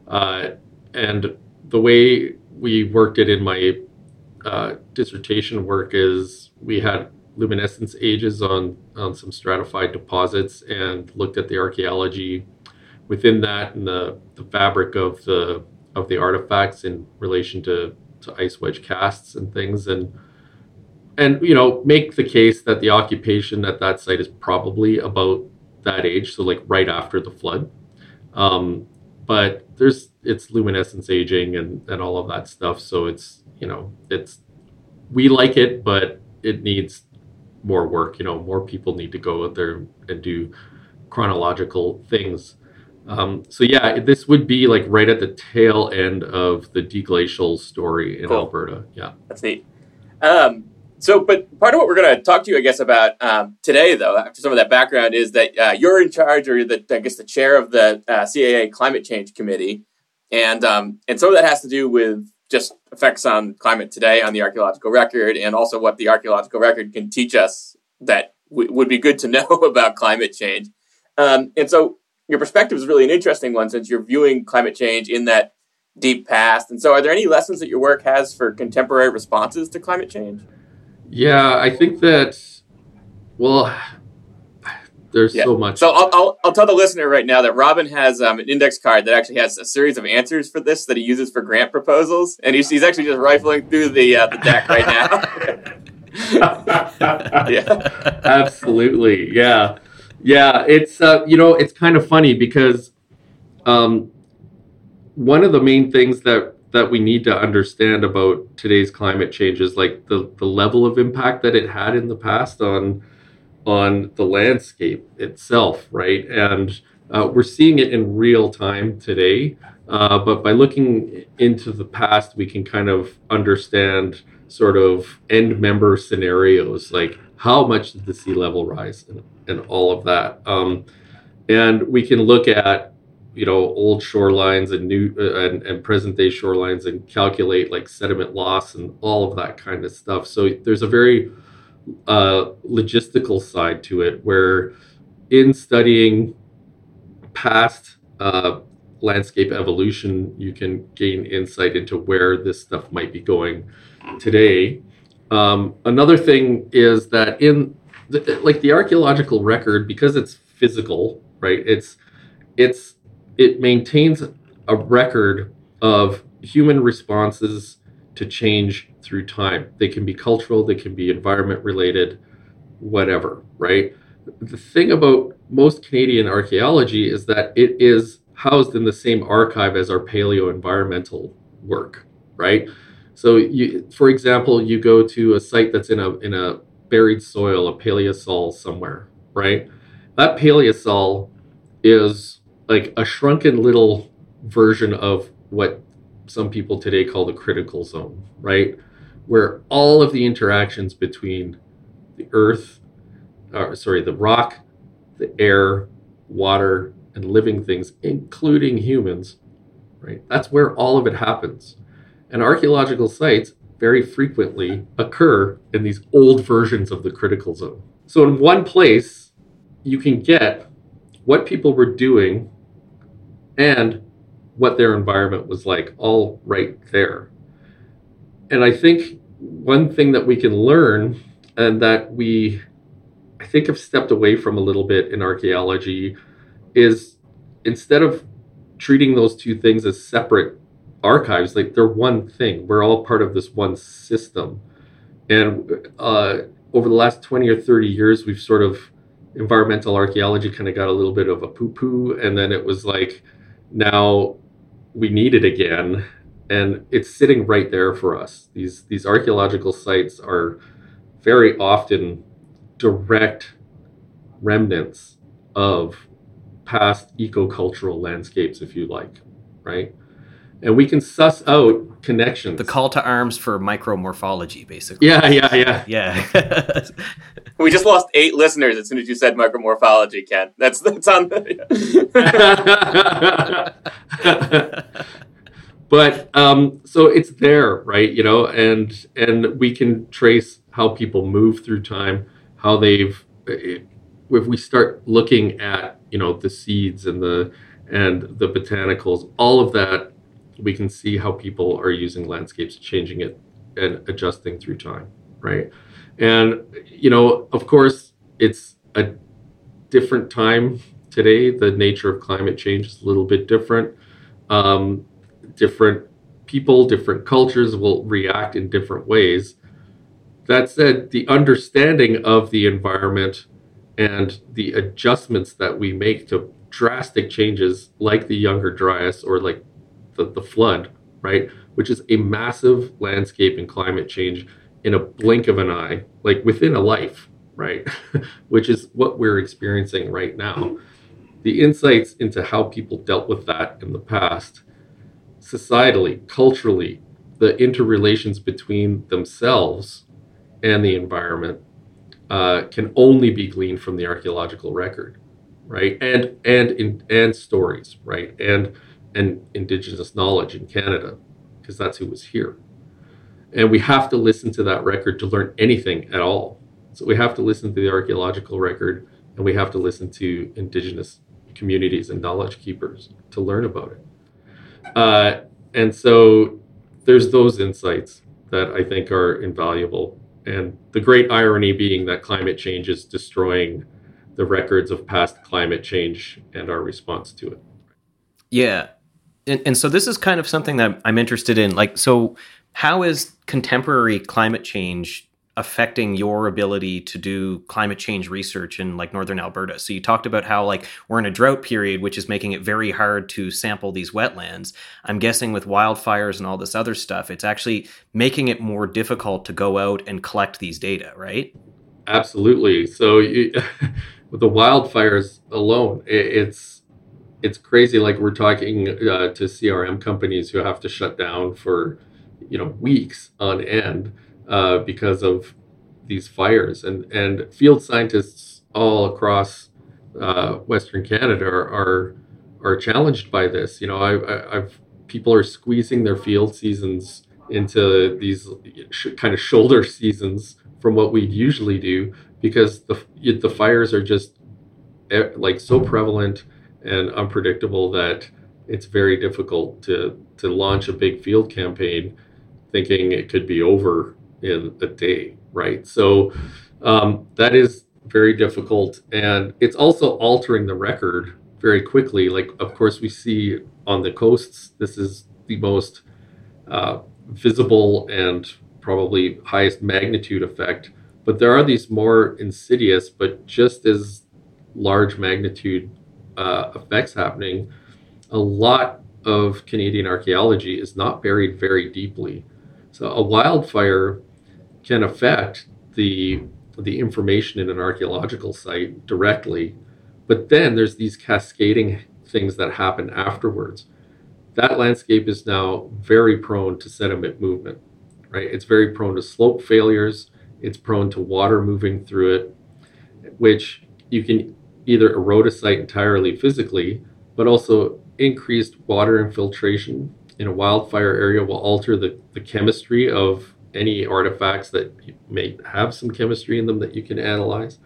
Speaker 3: and the way we worked it in my dissertation work is we had luminescence ages on some stratified deposits and looked at the archaeology within that and the fabric of the artifacts in relation to ice wedge casts and things, and make the case that the occupation at that site is probably about that age, so like right after the flood. But it's luminescence aging and all of that stuff, so it's we like it, but it needs more work. More people need to go out there and do chronological things. So yeah, this would be like right at the tail end of the deglacial story in Alberta. Yeah,
Speaker 1: that's neat. But part of what we're going to talk to you, I guess, about today, though, after some of that background, is that you're in charge, or the chair of the CAA Climate Change Committee, and some of that has to do with just effects on climate today on the archaeological record, and also what the archaeological record can teach us that would be good to know about climate change. And so your perspective is really an interesting one, since you're viewing climate change in that deep past. And so are there any lessons that your work has for contemporary responses to climate change?
Speaker 3: Yeah, I think that, there's so much.
Speaker 1: So I'll tell the listener right now that Robin has an index card that actually has a series of answers for this that he uses for grant proposals, and he's actually just rifling through the deck right now.
Speaker 3: Yeah, absolutely. Yeah. It's it's kind of funny because one of the main things that that we need to understand about today's climate change is like the level of impact that it had in the past on the landscape itself, right? And we're seeing it in real time today. But by looking into the past, we can kind of understand sort of end member scenarios, like how much did the sea level rise and all of that. And we can look at, old shorelines and new and present day shorelines and calculate like sediment loss and all of that kind of stuff. So there's a very logistical side to it, where in studying past landscape evolution, you can gain insight into where this stuff might be going today. Another thing is that in the archaeological record, because it's physical, right? It maintains a record of human responses to change through time. They can be cultural, they can be environment related, whatever, right? The thing about most Canadian archaeology is that it is housed in the same archive as our paleoenvironmental work, right? So, for example, you go to a site that's in a buried soil, a paleosol somewhere, right? That paleosol is like a shrunken little version of what some people today call the critical zone, right? Where all of the interactions between the the rock, the air, water, and living things, including humans, right? That's where all of it happens. And archaeological sites very frequently occur in these old versions of the critical zone. So in one place, you can get what people were doing and what their environment was like, all right there. And I think one thing that we can learn, and that I think have stepped away from a little bit in archaeology, is instead of treating those two things as separate archives, like they're one thing. We're all part of this one system. And over the last 20 or 30 years, we've sort of, environmental archaeology kind of got a little bit of a poo-poo, and then it was like, now we need it again, and it's sitting right there for us. These archaeological sites are very often direct remnants of past ecocultural landscapes, if you like, right? And we can suss out connections.
Speaker 2: The call to arms for micromorphology, basically.
Speaker 3: Yeah.
Speaker 1: We just lost 8 listeners as soon as you said micromorphology, Ken. That's on the...
Speaker 3: But so it's there, right? And we can trace how people move through time, how if we start looking at, the seeds and the botanicals, all of that, we can see how people are using landscapes, changing it and adjusting through time, right? And, of course, it's a different time today. The nature of climate change is a little bit different. Different people, different cultures will react in different ways. That said, the understanding of the environment and the adjustments that we make to drastic changes like the Younger Dryas or like the flood, right? Which is a massive landscape and climate change in a blink of an eye, like within a life, right? Which is what we're experiencing right now. The insights into how people dealt with that in the past, societally, culturally, the interrelations between themselves and the environment can only be gleaned from the archaeological record, right? And stories, right? And Indigenous knowledge in Canada, because that's who was here. And we have to listen to that record to learn anything at all. So we have to listen to the archaeological record, and we have to listen to Indigenous communities and knowledge keepers to learn about it. And so there's those insights that I think are invaluable. And the great irony being that climate change is destroying the records of past climate change and our response to it.
Speaker 2: Yeah. And so this is kind of something that I'm interested in. Like, so how is contemporary climate change affecting your ability to do climate change research in like northern Alberta? So you talked about how like we're in a drought period, which is making it very hard to sample these wetlands. I'm guessing with wildfires and all this other stuff, it's actually making it more difficult to go out and collect these data, right?
Speaker 3: Absolutely. So with the wildfires alone, it's crazy. Like we're talking to CRM companies who have to shut down for weeks on end because of these fires, and field scientists all across Western Canada are challenged by this. I've people are squeezing their field seasons into these kind of shoulder seasons from what we'd usually do, because the fires are just like so prevalent and unpredictable that it's very difficult to launch a big field campaign thinking it could be over in a day, right? So that is very difficult, and it's also altering the record very quickly. Like, of course, we see on the coasts, this is the most visible and probably highest magnitude effect, but there are these more insidious but just as large magnitude effects happening. A lot of Canadian archaeology is not buried very deeply. So a wildfire can affect the information in an archaeological site directly, but then there's these cascading things that happen afterwards. That landscape is now very prone to sediment movement, right? It's very prone to slope failures. It's prone to water moving through it, which you can either erode a site entirely physically, but also increased water infiltration in a wildfire area will alter the chemistry of any artifacts that may have some chemistry in them that you can analyze.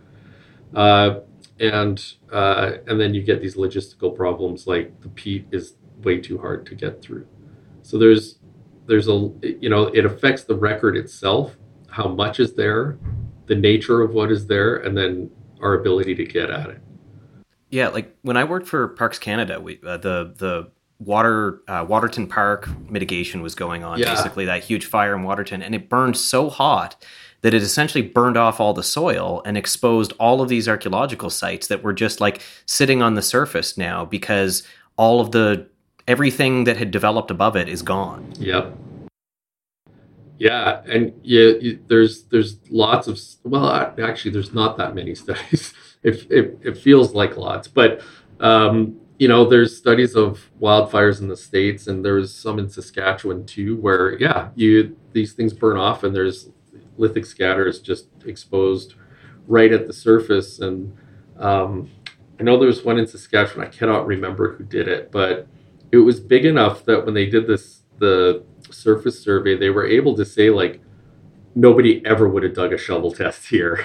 Speaker 3: And then you get these logistical problems, like the peat is way too hard to get through. So there's it affects the record itself, how much is there, the nature of what is there, and then our ability to get at it.
Speaker 2: Yeah, like when I worked for Parks Canada, the Waterton Park mitigation was going on, basically that huge fire in Waterton, and it burned so hot that it essentially burned off all the soil and exposed all of these archaeological sites that were just like sitting on the surface now because all of everything that had developed above it is gone.
Speaker 3: Yep. Yeah, and there's lots of, well, actually, there's not that many studies. It feels like lots, but there's studies of wildfires in the States, and there's some in Saskatchewan too, where these things burn off, and there's lithic scatters just exposed right at the surface. And I know there's one in Saskatchewan. I cannot remember who did it, but it was big enough that when they did the surface survey, they were able to say, like, nobody ever would have dug a shovel test here.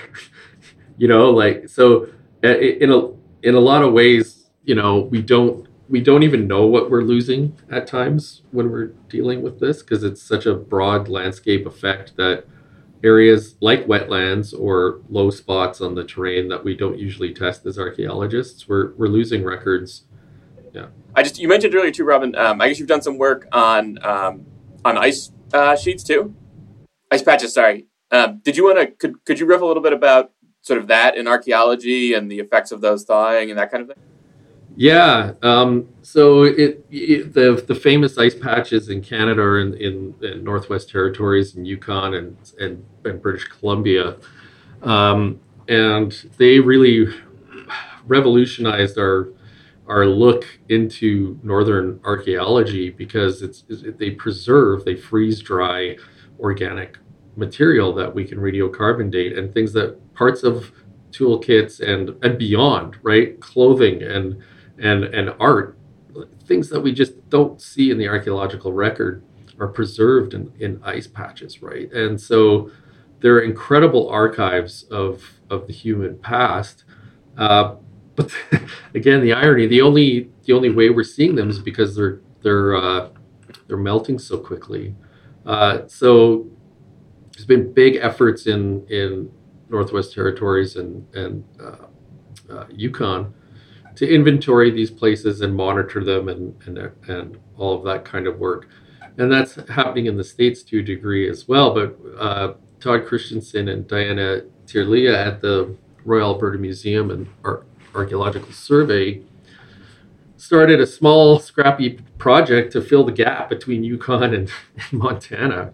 Speaker 3: So in a lot of ways, we don't even know what we're losing at times when we're dealing with this, because it's such a broad landscape effect that areas like wetlands or low spots on the terrain that we don't usually test as archaeologists, we're losing records. Yeah.
Speaker 1: You mentioned earlier too, Robin, I guess you've done some work on ice sheets too? Ice patches, sorry. Did you could you riff a little bit about sort of that in archaeology and the effects of those thawing and that kind of thing?
Speaker 3: Yeah. So the famous ice patches in Canada are in Northwest Territories and Yukon and British Columbia. And they really revolutionized our look into northern archaeology, because they freeze dry organic material that we can radiocarbon date, and things that parts of toolkits and beyond, right? Clothing and art, things that we just don't see in the archaeological record are preserved in ice patches, right? And so they're incredible archives of the human past. But again, the irony, the only way we're seeing them is because they're melting so quickly. So there's been big efforts in Northwest Territories and Yukon to inventory these places and monitor them and all of that kind of work. And that's happening in the States to a degree as well. But Todd Christensen and Diana Tirlia at the Royal Alberta Museum and Archaeological Survey started a small, scrappy project to fill the gap between Yukon and Montana,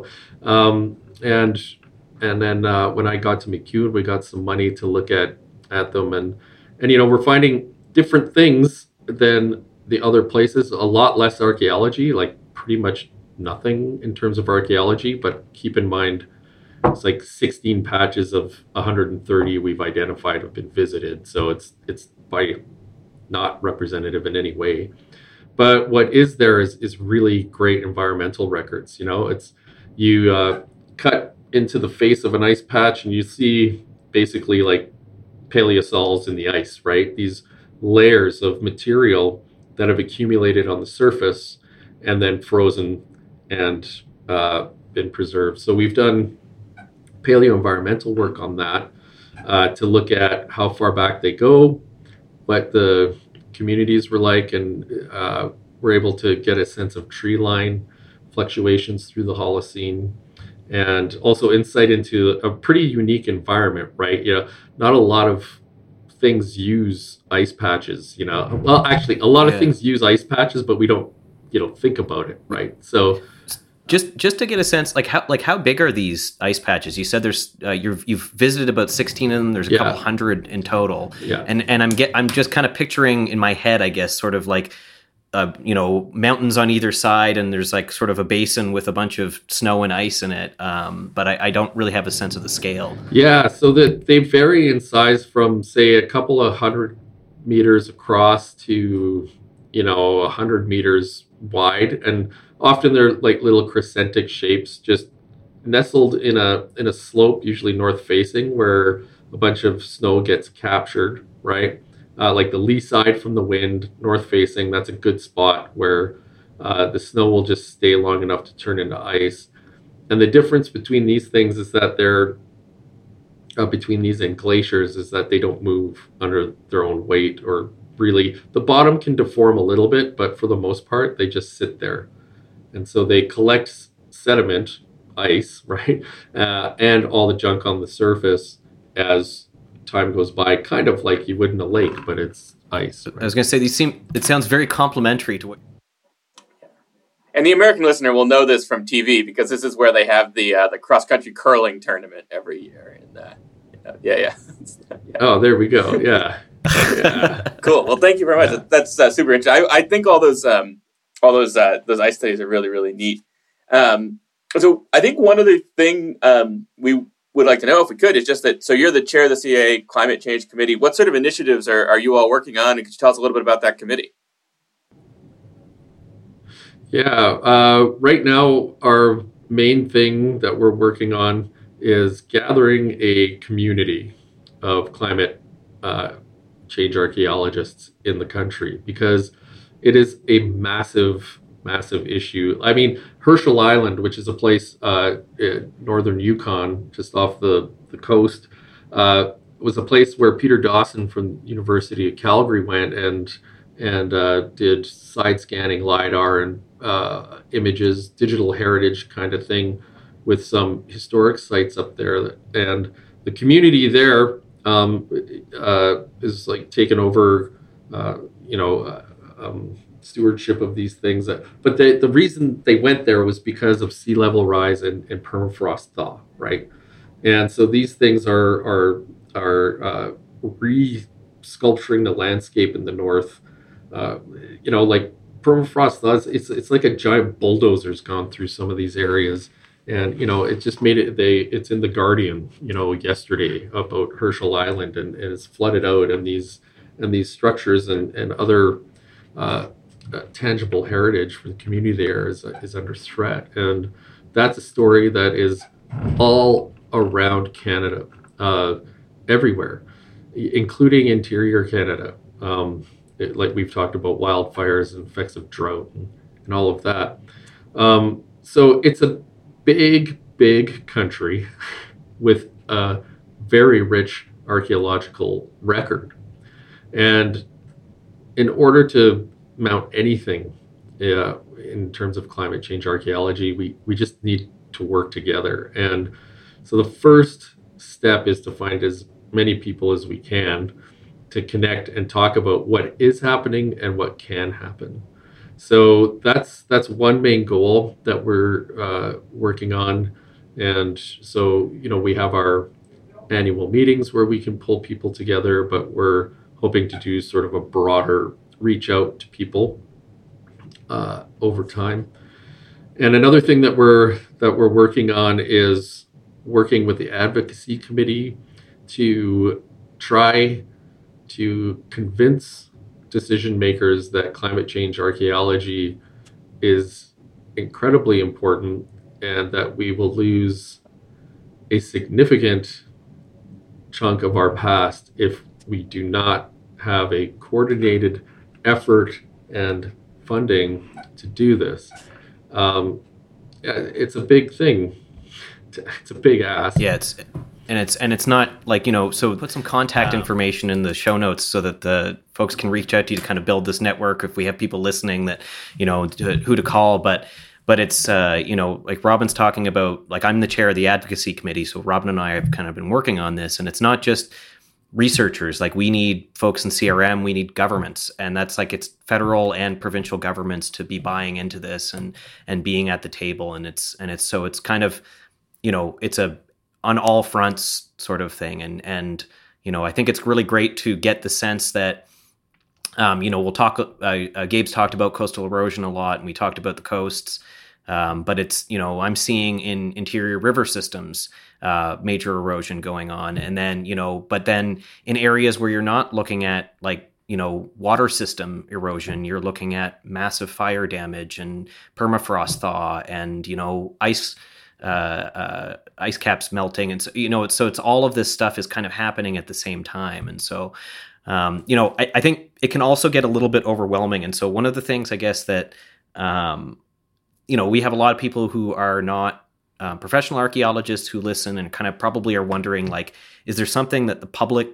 Speaker 3: and then when I got to MacEwan, we got some money to look at them, and we're finding different things than the other places. A lot less archaeology, like pretty much nothing in terms of archaeology. But keep in mind, it's like 16 patches of 130 we've identified have been visited, so it's by not representative in any way. But what is there is really great environmental records. It's you cut into the face of an ice patch and you see basically like paleosols in the ice, right? These layers of material that have accumulated on the surface and then frozen and been preserved. So we've done paleoenvironmental work on that to look at how far back they go, what the communities were like, and we're able to get a sense of tree line fluctuations through the Holocene, and also insight into a pretty unique environment, right? Not a lot of things use ice patches, Well, actually, a lot of things use ice patches, but we don't, think about it, right? So
Speaker 2: just to get a sense, how big are these ice patches? You said there's you've visited about 16 of them. There's a couple hundred in total.
Speaker 3: Yeah.
Speaker 2: And I'm just kind of picturing in my head, I guess, sort of like mountains on either side, and there's like sort of a basin with a bunch of snow and ice in it. But I don't really have a sense of the scale.
Speaker 3: Yeah, so that they vary in size from, say, a couple of 100 meters across to 100 meters wide, and often they're like little crescentic shapes, just nestled in a slope, usually north facing, where a bunch of snow gets captured, right? Like the lee side from the wind, north facing, that's a good spot where the snow will just stay long enough to turn into ice. And the difference between these things is that they're between these and glaciers is that they don't move under their own weight, or really the bottom can deform a little bit, but for the most part they just sit there. And so they collect sediment, ice, right? And all the junk on the surface as time goes by, kind of like you would in a lake, but it's ice. Right?
Speaker 2: I was going to say, it sounds very complimentary to what...
Speaker 1: And the American listener will know this from TV, because this is where they have the cross-country curling tournament every year. And yeah.
Speaker 3: Oh, there we go. Yeah.
Speaker 1: Cool. Well, thank you very much. Yeah. That's super interesting. I think all those ice studies are really, really neat. So I think one other thing we would like to know, if we could, is just that, so you're the chair of the CAA Climate Change Committee. What sort of initiatives are you all working on? And could you tell us a little bit about that committee?
Speaker 3: Yeah. Right now, our main thing that we're working on is gathering a community of climate change archaeologists in the country, because it is a massive issue. I mean, Herschel Island, which is a place in northern Yukon, just off the coast, was a place where Peter Dawson from University of Calgary went and did side scanning LiDAR and images, digital heritage kind of thing, with some historic sites up there. And the community there is like taken over, stewardship of these things. But the reason they went there was because of sea level rise and permafrost thaw, right? And so these things are re-sculpturing the landscape in the north. Like permafrost thaws, it's like a giant bulldozer's gone through some of these areas. And, it just made it, it's in The Guardian, yesterday about Herschel Island, and it's flooded out, and these structures and other tangible heritage for the community there is under threat. And that's a story that is all around Canada, everywhere, including interior Canada. Like we've talked about wildfires and effects of drought and all of that. So it's a big country with a very rich archaeological record. And in order to mount anything in terms of climate change archaeology, we just need to work together. And So the first step is to find as many people as we can to connect and talk about what is happening and what can happen. So that's one main goal that we're working on. And so, we have our annual meetings where we can pull people together, but we're hoping to do sort of a broader reach out to people over time. And another thing that we're working on is working with the advocacy committee to try to convince decision makers that climate change archaeology is incredibly important and that we will lose a significant chunk of our past if we do not have a coordinated effort and funding to do this. It's a big thing. It's a big ask.
Speaker 2: Yeah, it's not like, so put some contact information in the show notes so that the folks can reach out to you to kind of build this network if we have people listening that, who to call. But it's, like Robin's talking about, like I'm the chair of the advocacy committee. So Robin and I have kind of been working on this, and it's not just researchers. Like we need folks in CRM, we need governments, and that's like it's federal and provincial governments to be buying into this and being at the table. And it's kind of, it's a on all fronts sort of thing. And I think it's really great to get the sense that, we'll talk, Gabe's talked about coastal erosion a lot, and we talked about the coasts. But it's, I'm seeing in interior river systems, major erosion going on. And then, but then in areas where you're not looking at like, water system erosion, you're looking at massive fire damage and permafrost thaw and, ice caps melting. And so, it's all of this stuff is kind of happening at the same time. And so, I think it can also get a little bit overwhelming. And so one of the things I guess that, we have a lot of people who are not professional archaeologists who listen and kind of probably are wondering, like, is there something that the public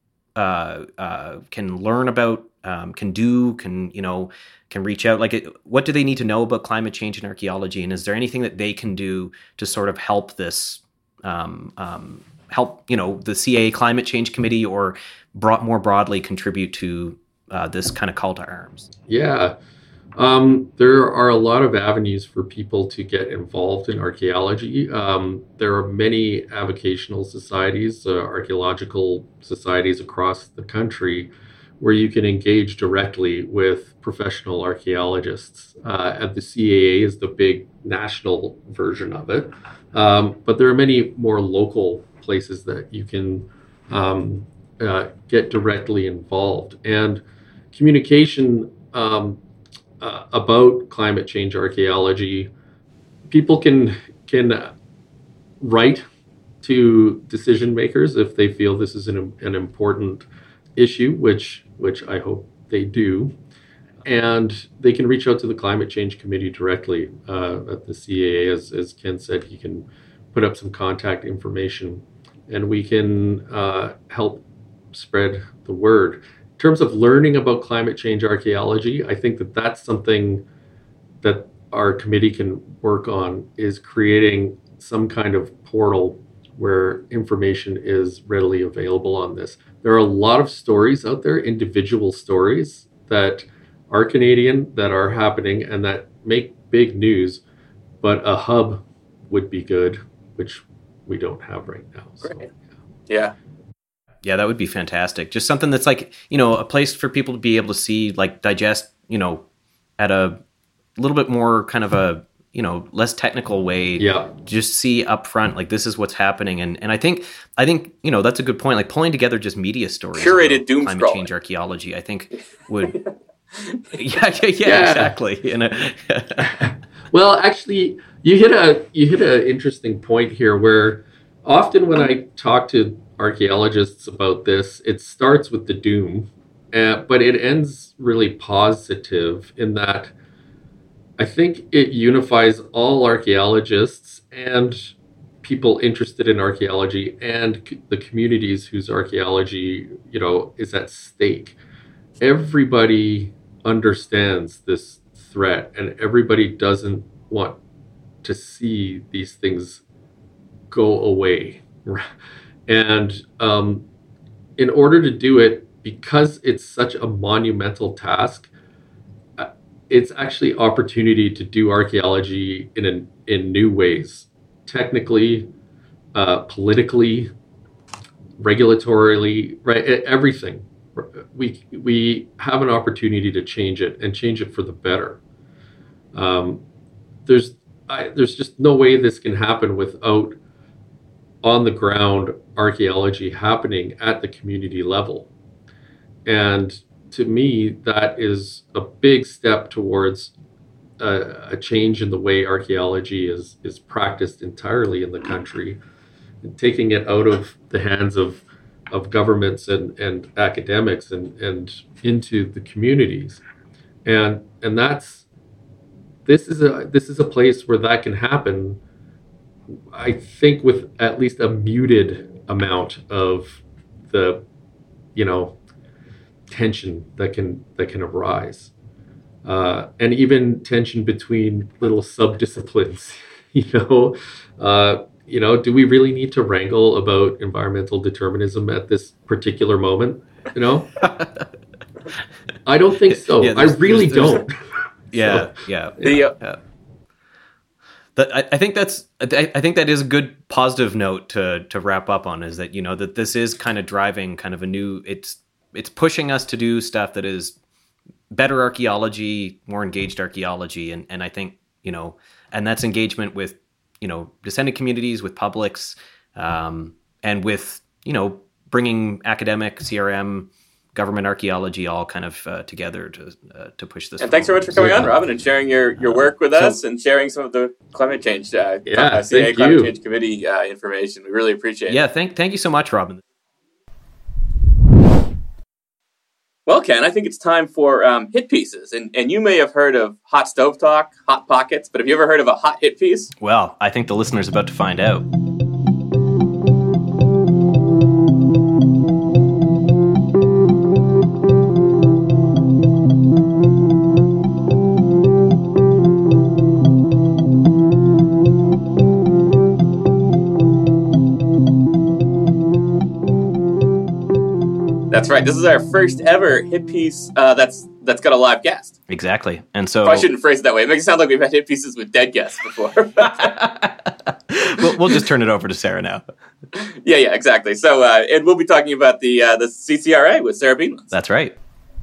Speaker 2: can learn about, can do, can reach out? Like, what do they need to know about climate change and archaeology? And is there anything that they can do to sort of help this, help, the CA Climate Change Committee or more broadly contribute to this kind of call to arms?
Speaker 3: Yeah. There are a lot of avenues for people to get involved in archaeology. There are many avocational societies, archaeological societies across the country where you can engage directly with professional archaeologists. And the CAA is the big national version of it. But there are many more local places that you can get directly involved. And communication about climate change archaeology, people can write to decision makers if they feel this is an important issue, which I hope they do, and they can reach out to the Climate Change Committee directly at the CAA. As Ken said, he can put up some contact information, and we can help spread the word. In terms of learning about climate change archaeology, I think that that's something that our committee can work on, is creating some kind of portal where information is readily available on this. There are a lot of stories out there, individual stories that are Canadian, that are happening and that make big news, but a hub would be good, which we don't have right now. So,
Speaker 1: yeah.
Speaker 2: Yeah, that would be fantastic. Just something that's like, a place for people to be able to see, like digest, at a little bit more kind of a, less technical way.
Speaker 3: Yeah.
Speaker 2: Just see up front, like this is what's happening. And I think, that's a good point. Like pulling together just media stories.
Speaker 1: Curated doom
Speaker 2: climate change archaeology, I think would. yeah, exactly.
Speaker 3: Well, actually, you hit a interesting point here where often when I talk to archaeologists about this, it starts with the doom, but it ends really positive in that I think it unifies all archaeologists and people interested in archaeology and the communities whose archaeology, is at stake. Everybody understands this threat, and everybody doesn't want to see these things go away. And in order to do it, because it's such a monumental task, it's actually opportunity to do archaeology in new ways, technically, politically, regulatorily, right? Everything. We have an opportunity to change it and change it for the better. There's just no way this can happen without on the ground archaeology happening at the community level. And to me, that is a big step towards a change in the way archaeology is practiced entirely in the country, and taking it out of the hands of governments and academics and into the communities. And this is a place where that can happen, I think, with at least a muted amount of the, tension that can arise, and even tension between little sub-disciplines. Do we really need to wrangle about environmental determinism at this particular moment? I don't think so. I really don't.
Speaker 2: Yeah,
Speaker 3: So,
Speaker 2: yeah. I think that is a good positive note to wrap up on, is that that this is kind of driving kind of a new, it's pushing us to do stuff that is better archaeology, more engaged archaeology, and I think and that's engagement with descendant communities, with publics, and with bringing academic, CRM, government archaeology all kind of together to push this.
Speaker 1: And thanks very much for coming on, Robin, and sharing your work with us and sharing some of the climate change, CA Climate Change Committee information. We really appreciate it.
Speaker 2: Yeah, thank you so much, Robin.
Speaker 1: Well, Ken, I think it's time for hit pieces. And you may have heard of hot stove talk, hot pockets, but have you ever heard of a hot hit piece?
Speaker 2: Well, I think the listener's about to find out.
Speaker 1: That's right. This is our first ever hit piece that's got a live guest.
Speaker 2: Exactly. And so
Speaker 1: I shouldn't phrase it that way. It makes it sound like we've had hit pieces with dead guests before.
Speaker 2: we'll just turn it over to Sarah now.
Speaker 1: Yeah, exactly. So, and we'll be talking about the CCRA with Sarah Beanlands.
Speaker 2: That's right.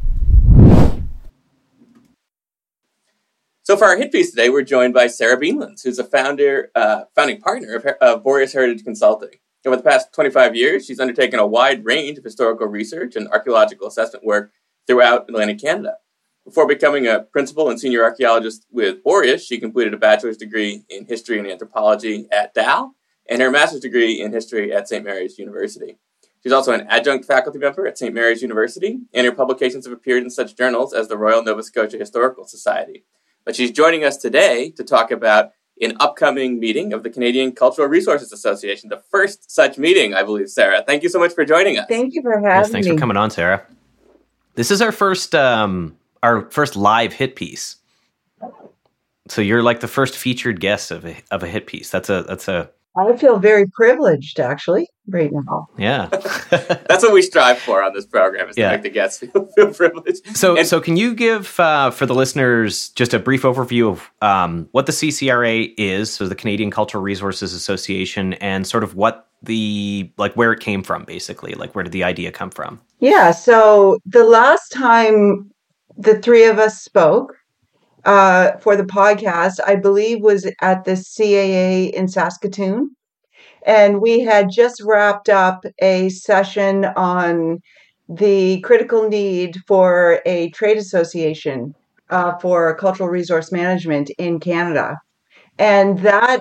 Speaker 1: So for our hit piece today, we're joined by Sarah Beanlands, who's a founding partner of Boreas Heritage Consulting. Over the past 25 years, she's undertaken a wide range of historical research and archaeological assessment work throughout Atlantic Canada. Before becoming a principal and senior archaeologist with Boreas, she completed a bachelor's degree in history and anthropology at Dal and her master's degree in history at St. Mary's University. She's also an adjunct faculty member at St. Mary's University, and her publications have appeared in such journals as the Royal Nova Scotia Historical Society. But she's joining us today to talk about an upcoming meeting of the Canadian Cultural Resources Association, the first such meeting, I believe, Sarah. Thank you so much for joining us.
Speaker 4: Thank you for having me.
Speaker 2: Thanks for coming on, Sarah. This is our first live hit piece. So you're like the first featured guest of a hit piece. That's a.
Speaker 4: I feel very privileged, actually, right now.
Speaker 2: Yeah.
Speaker 1: That's what we strive for on this program, is to make the guests feel privileged.
Speaker 2: So can you give, for the listeners, just a brief overview of what the CCRA is, so the Canadian Cultural Resources Association, and sort of what where it came from, basically? Like, where did the idea come from?
Speaker 4: Yeah, so the last time the three of us spoke for the podcast, I believe, was at the CAA in Saskatoon. And we had just wrapped up a session on the critical need for a trade association for cultural resource management in Canada. And that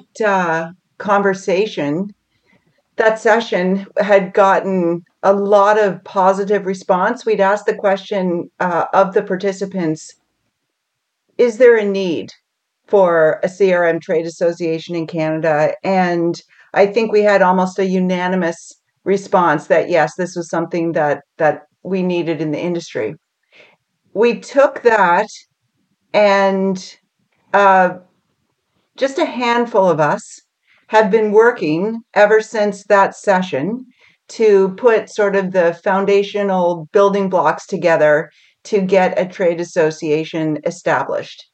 Speaker 4: that session had gotten a lot of positive response. We'd asked the question of the participants, is there a need for a CRM trade association in Canada? And I think we had almost a unanimous response that yes, this was something that we needed in the industry. We took that, and just a handful of us have been working ever since that session to put sort of the foundational building blocks together to get a trade association established.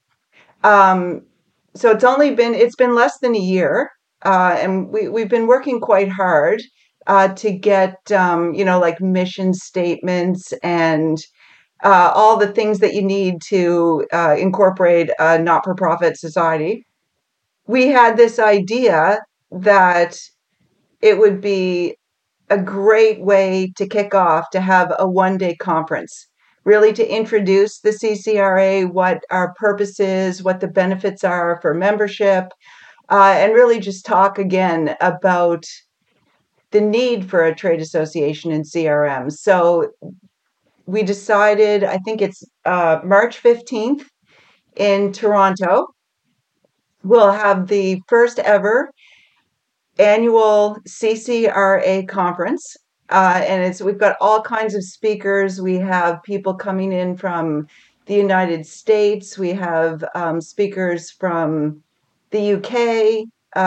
Speaker 4: So it's been less than a year, and we've been working quite hard to get like mission statements and all the things that you need to incorporate a not-for-profit society. We had this idea that it would be a great way to kick off to have a one-day conference, really to introduce the CCRA, what our purpose is, what the benefits are for membership, and really just talk again about the need for a trade association in CRM. So we decided, I think it's March 15th in Toronto, we'll have the first ever annual CCRA conference. And we've got all kinds of speakers. We have people coming in from the United States. We have speakers from the UK,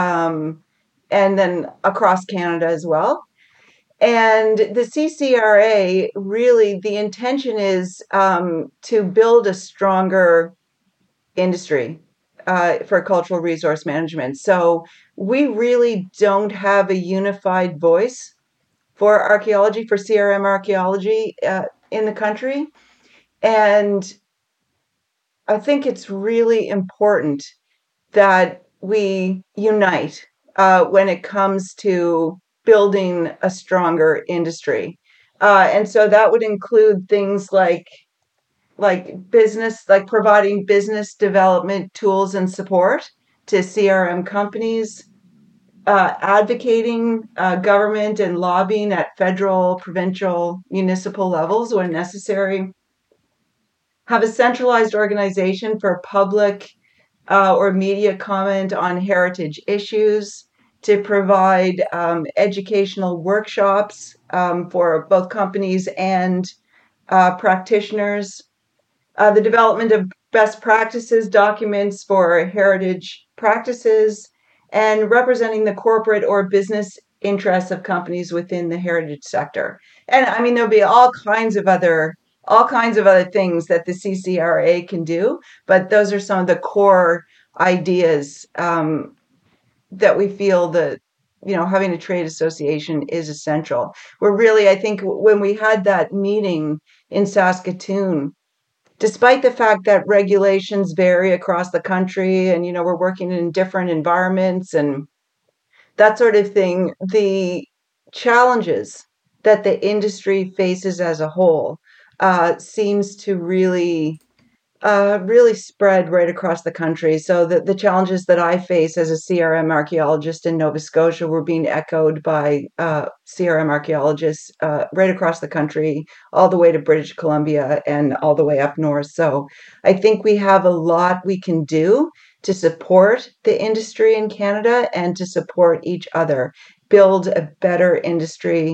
Speaker 4: and then across Canada as well. And the CCRA, really, the intention is to build a stronger industry for cultural resource management. So we really don't have a unified voice for archaeology, for CRM archaeology in the country. And I think it's really important that we unite when it comes to building a stronger industry. And so that would include things like business, like providing business development tools and support to CRM companies, advocating government and lobbying at federal, provincial, municipal levels when necessary, have a centralized organization for public or media comment on heritage issues, to provide educational workshops for both companies and practitioners, the development of best practices documents for heritage practices, and representing the corporate or business interests of companies within the heritage sector. And I mean, there'll be all kinds of other things that the CCRA can do, but those are some of the core ideas that we feel that having a trade association is essential. We're really, I think, when we had that meeting in Saskatoon, despite the fact that regulations vary across the country and, we're working in different environments and that sort of thing, the challenges that the industry faces as a whole seems to really spread right across the country. So the challenges that I face as a CRM archaeologist in Nova Scotia were being echoed by CRM archaeologists right across the country, all the way to British Columbia and all the way up north. So I think we have a lot we can do to support the industry in Canada and to support each other, build a better industry,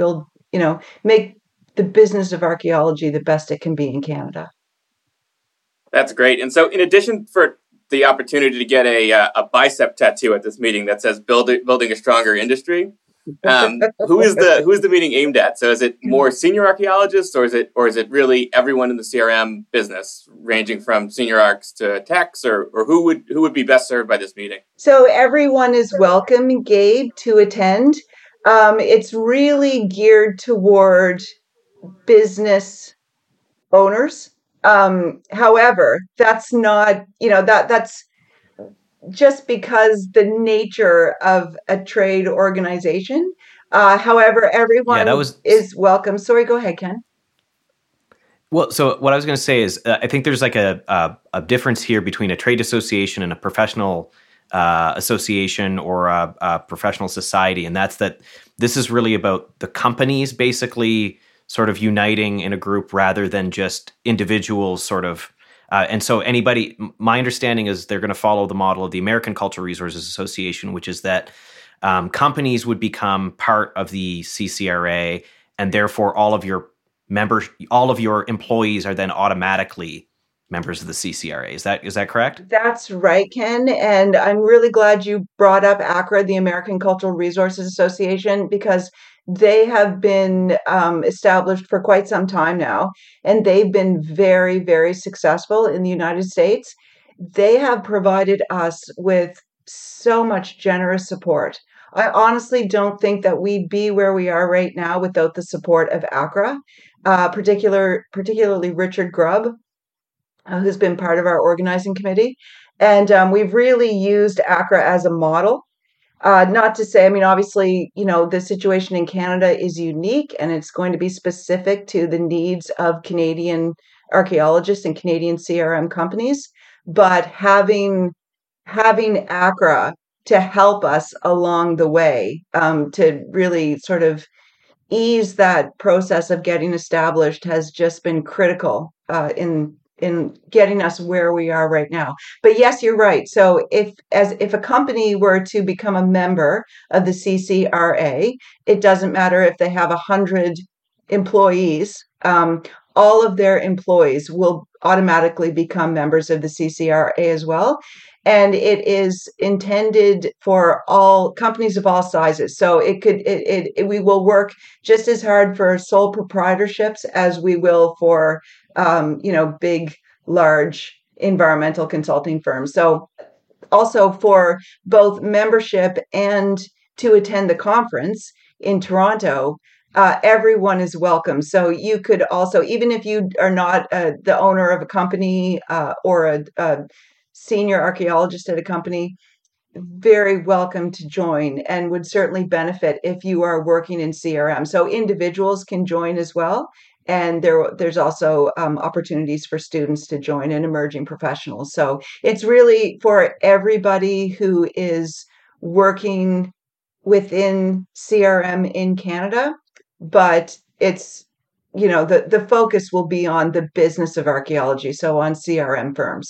Speaker 4: make the business of archaeology the best it can be in Canada.
Speaker 1: That's great. And so in addition for the opportunity to get a bicep tattoo at this meeting that says building a stronger industry, who is the meeting aimed at? So is it more senior archaeologists, or is it really everyone in the CRM business, ranging from senior arcs to techs, or who would be best served by this meeting?
Speaker 4: So everyone is welcome, Gabe, to attend. It's really geared toward business owners. However, that's not, that's just because the nature of a trade organization. However, everyone is welcome. Sorry, go ahead, Ken.
Speaker 2: Well, so what I was going to say is I think there's like a difference here between a trade association and a professional association or a professional society. And that's that this is really about the companies basically sort of uniting in a group rather than just individuals sort of. And so my understanding is they're going to follow the model of the American Cultural Resources Association, which is that companies would become part of the CCRA, and therefore all of your members, all of your employees are then automatically members of the CCRA. Is that correct?
Speaker 4: That's right, Ken. And I'm really glad you brought up ACRA, the American Cultural Resources Association, because they have been established for quite some time now, and they've been very, very successful in the United States. They have provided us with so much generous support. I honestly don't think that we'd be where we are right now without the support of ACRA, particularly Richard Grubb, who's been part of our organizing committee. And we've really used ACRA as a model. Not to say, I mean, obviously, the situation in Canada is unique and it's going to be specific to the needs of Canadian archaeologists and Canadian CRM companies. But having ACRA to help us along the way, to really sort of ease that process of getting established has just been critical in getting us where we are right now. But yes, you're right. So if a company were to become a member of the CCRA, it doesn't matter if they have 100 employees. All of their employees will automatically become members of the CCRA as well. And it is intended for all companies of all sizes. So we will work just as hard for sole proprietorships as we will for big, large environmental consulting firms. So also for both membership and to attend the conference in Toronto, everyone is welcome. So you could also, even if you are not the owner of a company or a senior archaeologist at a company, very welcome to join and would certainly benefit if you are working in CRM. So individuals can join as well. And there's also opportunities for students to join and emerging professionals. So it's really for everybody who is working within CRM in Canada, but it's, the focus will be on the business of archaeology, so on CRM firms.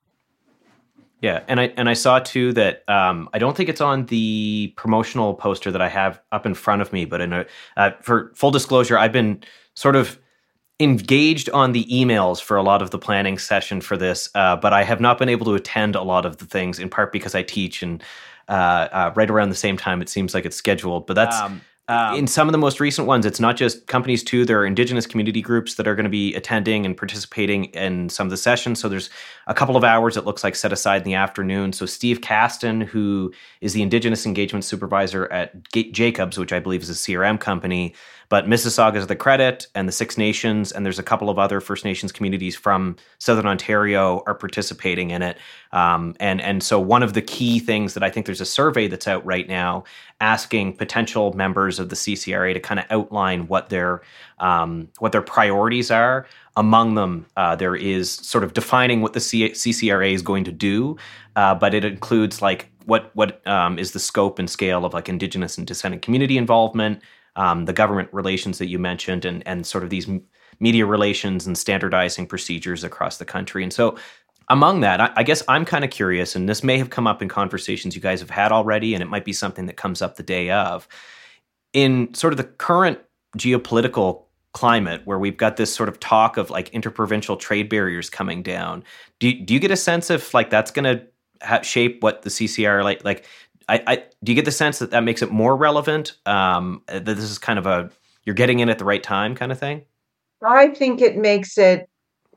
Speaker 2: Yeah, and I saw too that I don't think it's on the promotional poster that I have up in front of me, but for full disclosure, I've been sort of engaged on the emails for a lot of the planning session for this, but I have not been able to attend a lot of the things, in part because I teach, and right around the same time it seems like it's scheduled. But that's in some of the most recent ones, it's not just companies too. There are Indigenous community groups that are going to be attending and participating in some of the sessions. So there's a couple of hours, it looks like, set aside in the afternoon. So Steve Caston, who is the Indigenous Engagement Supervisor at Jacobs, which I believe is a CRM company, but Mississauga is the credit, and the Six Nations, and there's a couple of other First Nations communities from Southern Ontario are participating in it. And so one of the key things that I think, there's a survey that's out right now asking potential members of the CCRA to kind of outline what their priorities are. Among them, there is sort of defining what the CCRA is going to do, but it includes like what is the scope and scale of like Indigenous and descendant community involvement, the government relations that you mentioned, and sort of these media relations and standardizing procedures across the country. And so among that, I guess I'm kind of curious, and this may have come up in conversations you guys have had already, and it might be something that comes up the day of. In sort of the current geopolitical climate, where we've got this sort of talk of like interprovincial trade barriers coming down, do you get a sense of like that's going to shape what the CCR like? Do you get the sense that makes it more relevant? That this is kind of you're getting in at the right time kind of thing?
Speaker 4: I think it makes it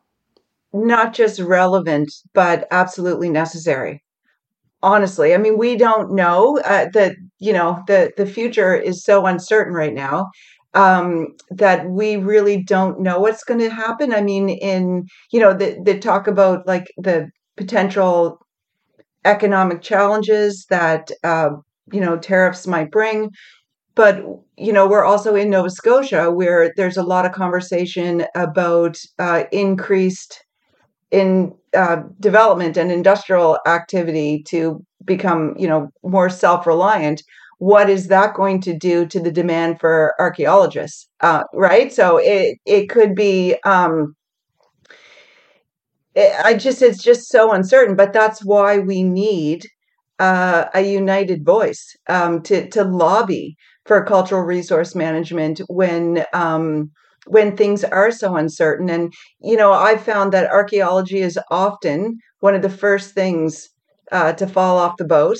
Speaker 4: not just relevant, but absolutely necessary. Honestly, I mean, we don't know the future is so uncertain right now that we really don't know what's going to happen. I mean, the talk about like the potential economic challenges that tariffs might bring. But, we're also in Nova Scotia, where there's a lot of conversation about increased in development and industrial activity to become, more self-reliant. What is that going to do to the demand for archaeologists? Right? So it could be. It's just so uncertain. But that's why we need a united voice to lobby for cultural resource management when when things are so uncertain. And, I've found that archaeology is often one of the first things to fall off the boat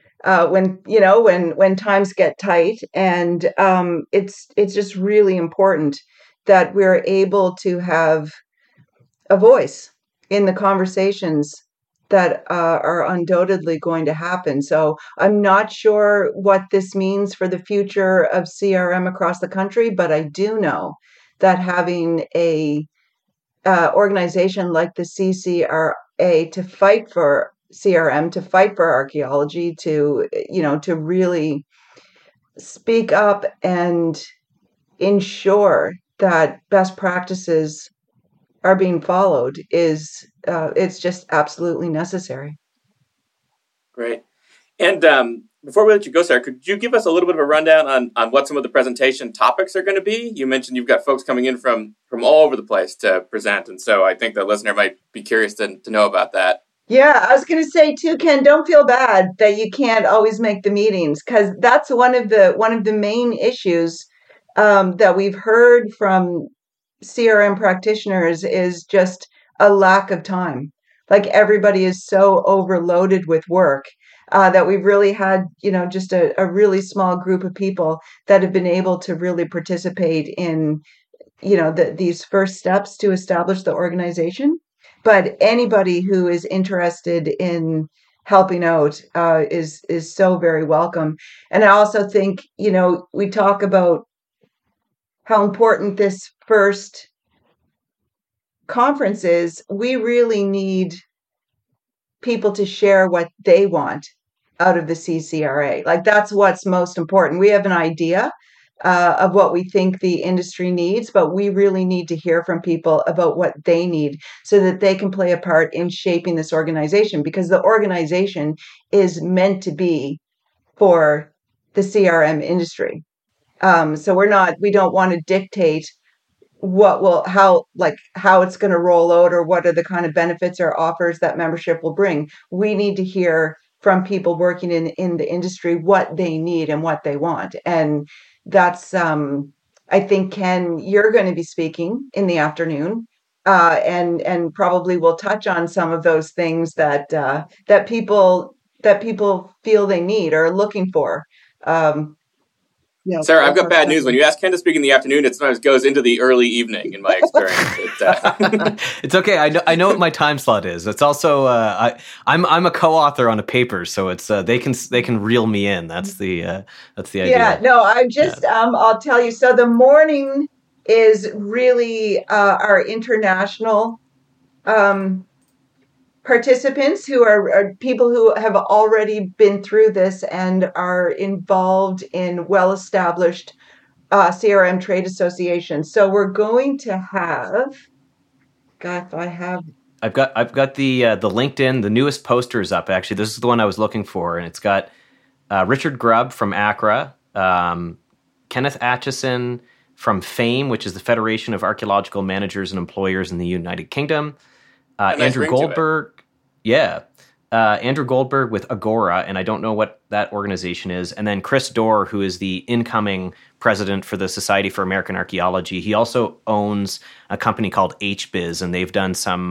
Speaker 4: when times get tight. And it's just really important that we're able to have a voice in the conversations that are undoubtedly going to happen. So I'm not sure what this means for the future of CRM across the country, but I do know that having a organization like the CCRA to fight for CRM, to fight for archaeology, to really speak up and ensure that best practices are being followed is it's just absolutely necessary.
Speaker 1: Great. And before we let you go, Sarah, could you give us a little bit of a rundown on what some of the presentation topics are going to be? You mentioned you've got folks coming in from all over the place to present, and so I think the listener might be curious to know about that.
Speaker 4: Yeah, I was going to say too, Ken, don't feel bad that you can't always make the meetings, because that's one of the main issues that we've heard from CRM practitioners is just a lack of time. Like everybody is so overloaded with work that we've really had, just a really small group of people that have been able to really participate in, these first steps to establish the organization. But anybody who is interested in helping out is so very welcome. And I also think, we talk about how important this first conference is. We really need people to share what they want out of the CCRA. Like that's what's most important. We have an idea of what we think the industry needs, but we really need to hear from people about what they need so that they can play a part in shaping this organization, because the organization is meant to be for the CRM industry. So we don't want to dictate how it's going to roll out or what are the kind of benefits or offers that membership will bring. We need to hear from people working in the industry what they need and what they want. And that's, I think, Ken, you're going to be speaking in the afternoon, and probably will touch on some of those things that people feel they need or are looking for.
Speaker 1: Sarah, I've got bad news. When you ask Ken to speak in the afternoon, it sometimes goes into the early evening, in my experience.
Speaker 2: It's okay. I know what my time slot is. It's also I'm a co-author on a paper, so it's they can reel me in. That's the idea.
Speaker 4: Yeah. No, I'm just I'll tell you. So the morning is really our international participants who are people who have already been through this and are involved in well-established CRM trade associations. So we're going to have. God, if I have.
Speaker 2: I've got the LinkedIn. The newest poster is up. Actually, this is the one I was looking for, and it's got Richard Grubb from ACRA, Kenneth Atchison from FAME, which is the Federation of Archaeological Managers and Employers in the United Kingdom. Andrew Goldberg, Andrew Goldberg with Agora, and I don't know what that organization is. And then Chris Dorr, who is the incoming president for the Society for American Archaeology. He also owns a company called HBiz, and they've done some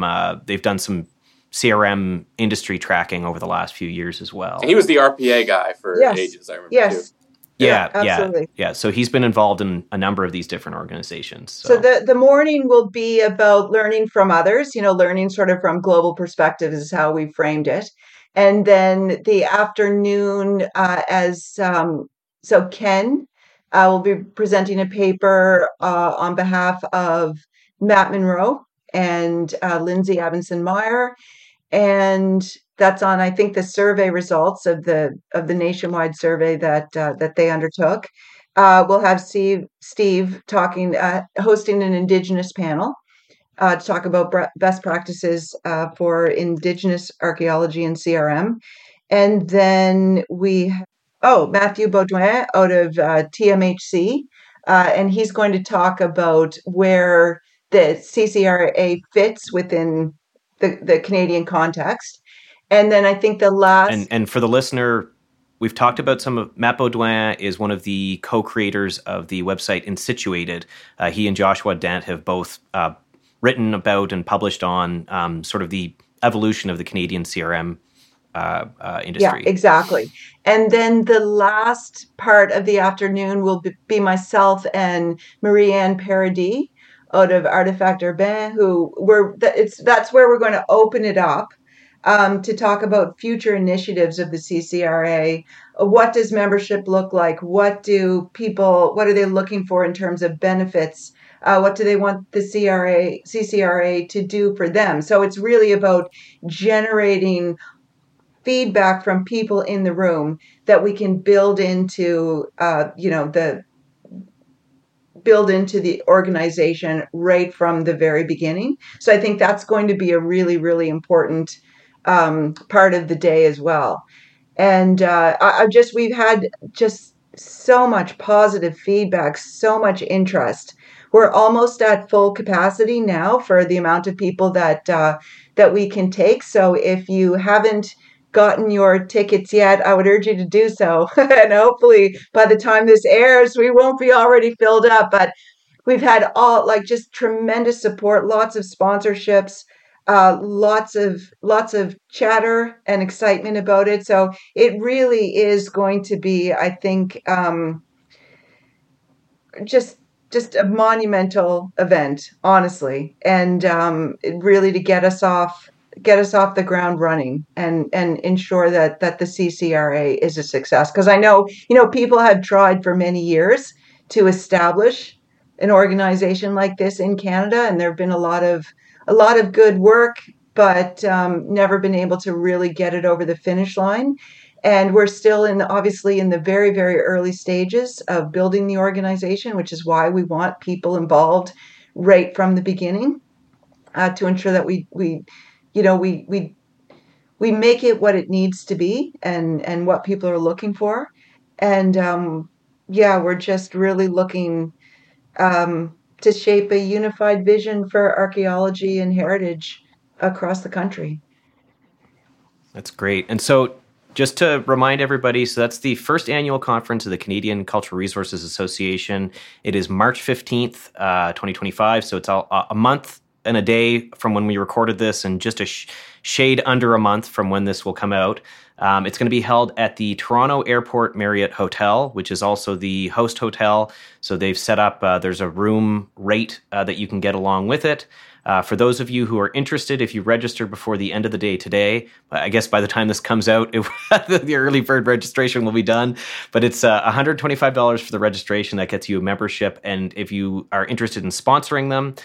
Speaker 2: CRM industry tracking over the last few years as well.
Speaker 1: And he was the RPA guy for ages, I remember too.
Speaker 2: Yeah,
Speaker 4: absolutely.
Speaker 2: Yeah. So he's been involved in a number of these different organizations.
Speaker 4: So the morning will be about learning from others, learning sort of from global perspectives is how we framed it. And then the afternoon, so Ken will be presenting a paper on behalf of Matt Monroe and Lindsay Abinson-Meyer. And that's on, I think, the survey results of the nationwide survey that they undertook. We'll have Steve talking, hosting an Indigenous panel to talk about best practices for Indigenous archaeology and CRM. And then Matthew Baudouin out of TMHC, and he's going to talk about where the CCRA fits within the Canadian context. And then I think the last...
Speaker 2: And for the listener, we've talked about some of Matt Beaudoin is one of the co-creators of the website Insituated. He and Joshua Dent have both written about and published on sort of the evolution of the Canadian CRM industry.
Speaker 4: Yeah, exactly. And then the last part of the afternoon will be myself and Marie-Anne Paradis out of Artefact Urbain, that's where we're going to open it up to talk about future initiatives of the CCRA. What does membership look like? What are they looking for in terms of benefits? What do they want the CCRA to do for them? So it's really about generating feedback from people in the room that we can build into the organization right from the very beginning. So I think that's going to be a really, really important part of the day as well. And we've had just so much positive feedback, so much interest. We're almost at full capacity now for the amount of people that we can take. So if you haven't gotten your tickets yet, I would urge you to do so. And hopefully by the time this airs, we won't be already filled up. But we've had just tremendous support, lots of sponsorships, lots of chatter and excitement about it. So it really is going to be, I think, just a monumental event, honestly, and really to get us off the ground running and ensure that the CCRA is a success. Because I know, people have tried for many years to establish an organization like this in Canada, and there have been a lot of good work, but never been able to really get it over the finish line. And we're still obviously in the very, very early stages of building the organization, which is why we want people involved right from the beginning to ensure that we make it what it needs to be and what people are looking for. And we're just really looking to shape a unified vision for archaeology and heritage across the country.
Speaker 2: That's great. And so just to remind everybody, so that's the first annual conference of the Canadian Cultural Resources Association. It is March 15th, 2025. So it's a month and a day from when we recorded this, and just a shade under a month from when this will come out. It's going to be held at the Toronto Airport Marriott Hotel, which is also the host hotel. So they've set up, there's a room rate that you can get along with it. For those of you who are interested, if you register before the end of the day today, I guess by the time this comes out, the early bird registration will be done. But it's $125 for the registration. That gets you a membership. And if you are interested in sponsoring them,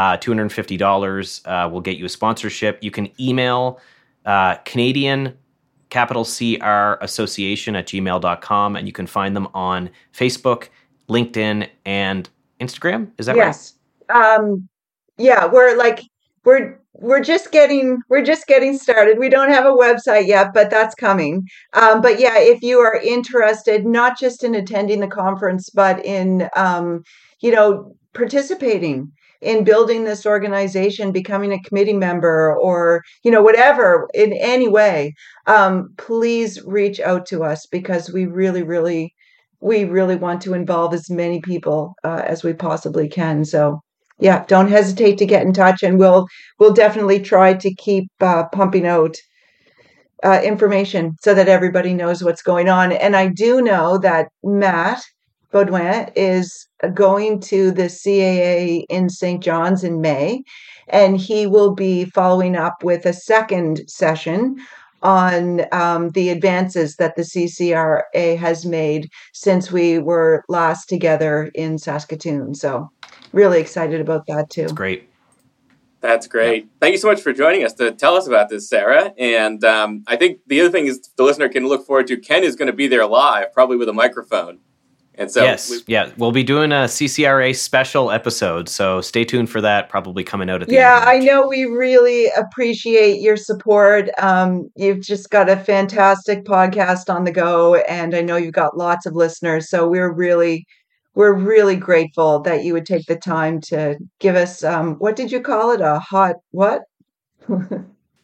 Speaker 2: $250 will get you a sponsorship. You can email Canadian capital CR Association at gmail.com, and you can find them on Facebook, LinkedIn, and Instagram. Is that right?
Speaker 4: Yes. Yeah, we're just getting started. We don't have a website yet, but that's coming. But yeah, if you are interested, not just in attending the conference, but in participating in building this organization, becoming a committee member, or whatever in any way, please reach out to us, because we really want to involve as many people as we possibly can. So yeah, don't hesitate to get in touch, and we'll definitely try to keep pumping out information so that everybody knows what's going on. And I do know that Matt Beaudoin is going to the CAA in St. John's in May, and he will be following up with a second session on the advances that the CCRA has made since we were last together in Saskatoon. So really excited about that too.
Speaker 2: That's great.
Speaker 1: That's great. Yeah. Thank you so much for joining us to tell us about this, Sarah. And I think the other thing is the listener can look forward to, Ken is going to be there live, probably with a microphone. And so
Speaker 2: we'll be doing a CCRA special episode, so stay tuned for that, probably coming out at the end
Speaker 4: of
Speaker 2: March.
Speaker 4: I know we really appreciate your support. You've just got a fantastic podcast on the go, and I know you've got lots of listeners, so we're really grateful that you would take the time to give us, what did you call it? A hot what?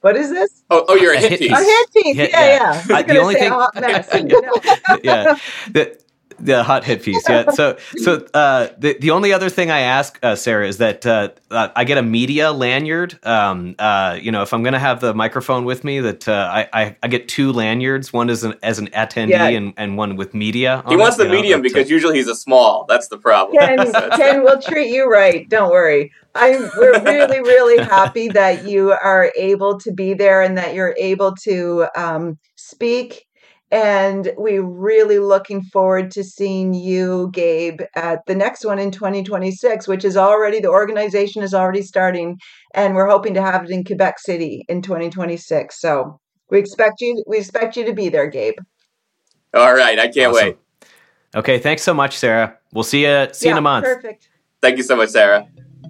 Speaker 4: What is this?
Speaker 1: Oh, you're a hit piece.
Speaker 4: A hit piece. Yeah. I was
Speaker 2: the only
Speaker 4: say
Speaker 2: thing,
Speaker 4: a hot mess.
Speaker 2: yeah, the hot hit piece. Yeah. So the only other thing I ask Sarah is that I get a media lanyard. If I'm going to have the microphone with me, that I get 2 lanyards. One is as an attendee and one with media.
Speaker 1: He wants the medium because usually he's a small. That's the problem.
Speaker 4: Ken will treat you right. Don't worry. We're really, really happy that you are able to be there and that you're able to speak. And we're really looking forward to seeing you, Gabe, at the next one in 2026, which is the organization is already starting. And we're hoping to have it in Quebec City in 2026. So we expect you to be there, Gabe.
Speaker 1: All right. I can't wait.
Speaker 2: Okay. Thanks so much, Sarah. We'll see you in a month.
Speaker 4: Perfect.
Speaker 1: Thank you so much, Sarah.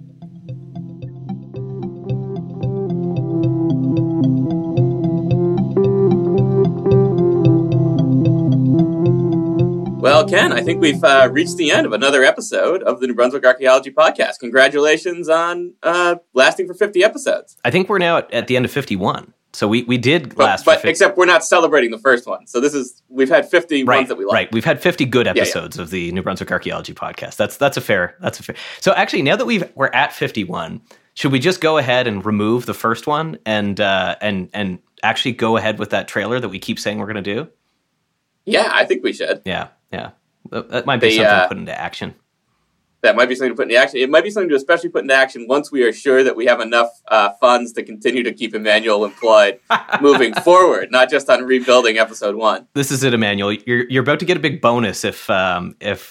Speaker 1: Well, Ken, I think we've reached the end of another episode of the New Brunswick Archaeology Podcast. Congratulations on lasting for 50 episodes.
Speaker 2: I think we're now at the end of 51. So we did last for 50.
Speaker 1: Except we're not celebrating the first one. So we've had 50 ones that we like.
Speaker 2: Right. We've had 50 good episodes of the New Brunswick Archaeology Podcast. That's a fair. So actually, now that we're at 51, should we just go ahead and remove the first one and actually go ahead with that trailer that we keep saying we're going to do?
Speaker 1: Yeah, I think we should.
Speaker 2: Yeah. That might be something to put into action.
Speaker 1: That might be something to put into action. It might be something to especially put into action once we are sure that we have enough funds to continue to keep Emmanuel employed moving forward, not just on rebuilding episode 1.
Speaker 2: This is it, Emmanuel. You're about to get a big bonus if the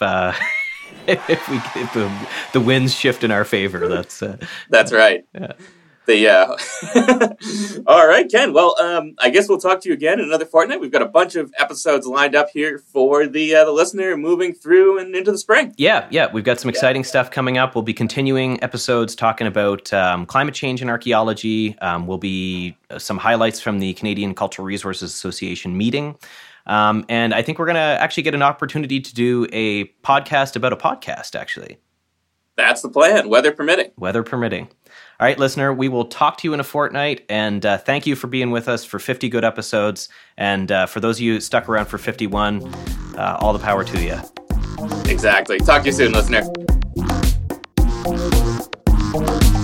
Speaker 2: winds shift in our favor.
Speaker 1: That's right.
Speaker 2: Yeah.
Speaker 1: All right, Ken. Well, I guess we'll talk to you again in another fortnight. We've got a bunch of episodes lined up here for the listener moving through and into the spring.
Speaker 2: Yeah. We've got some exciting stuff coming up. We'll be continuing episodes talking about climate change and archaeology. Will be some highlights from the Canadian Cultural Resources Association meeting. And I think we're going to actually get an opportunity to do a podcast about a podcast, actually.
Speaker 1: That's the plan, weather permitting.
Speaker 2: Weather permitting. All right, listener, we will talk to you in a fortnight, and thank you for being with us for 50 good episodes. And for those of you stuck around for 51, all the power to you.
Speaker 1: Exactly. Talk to you soon, listener.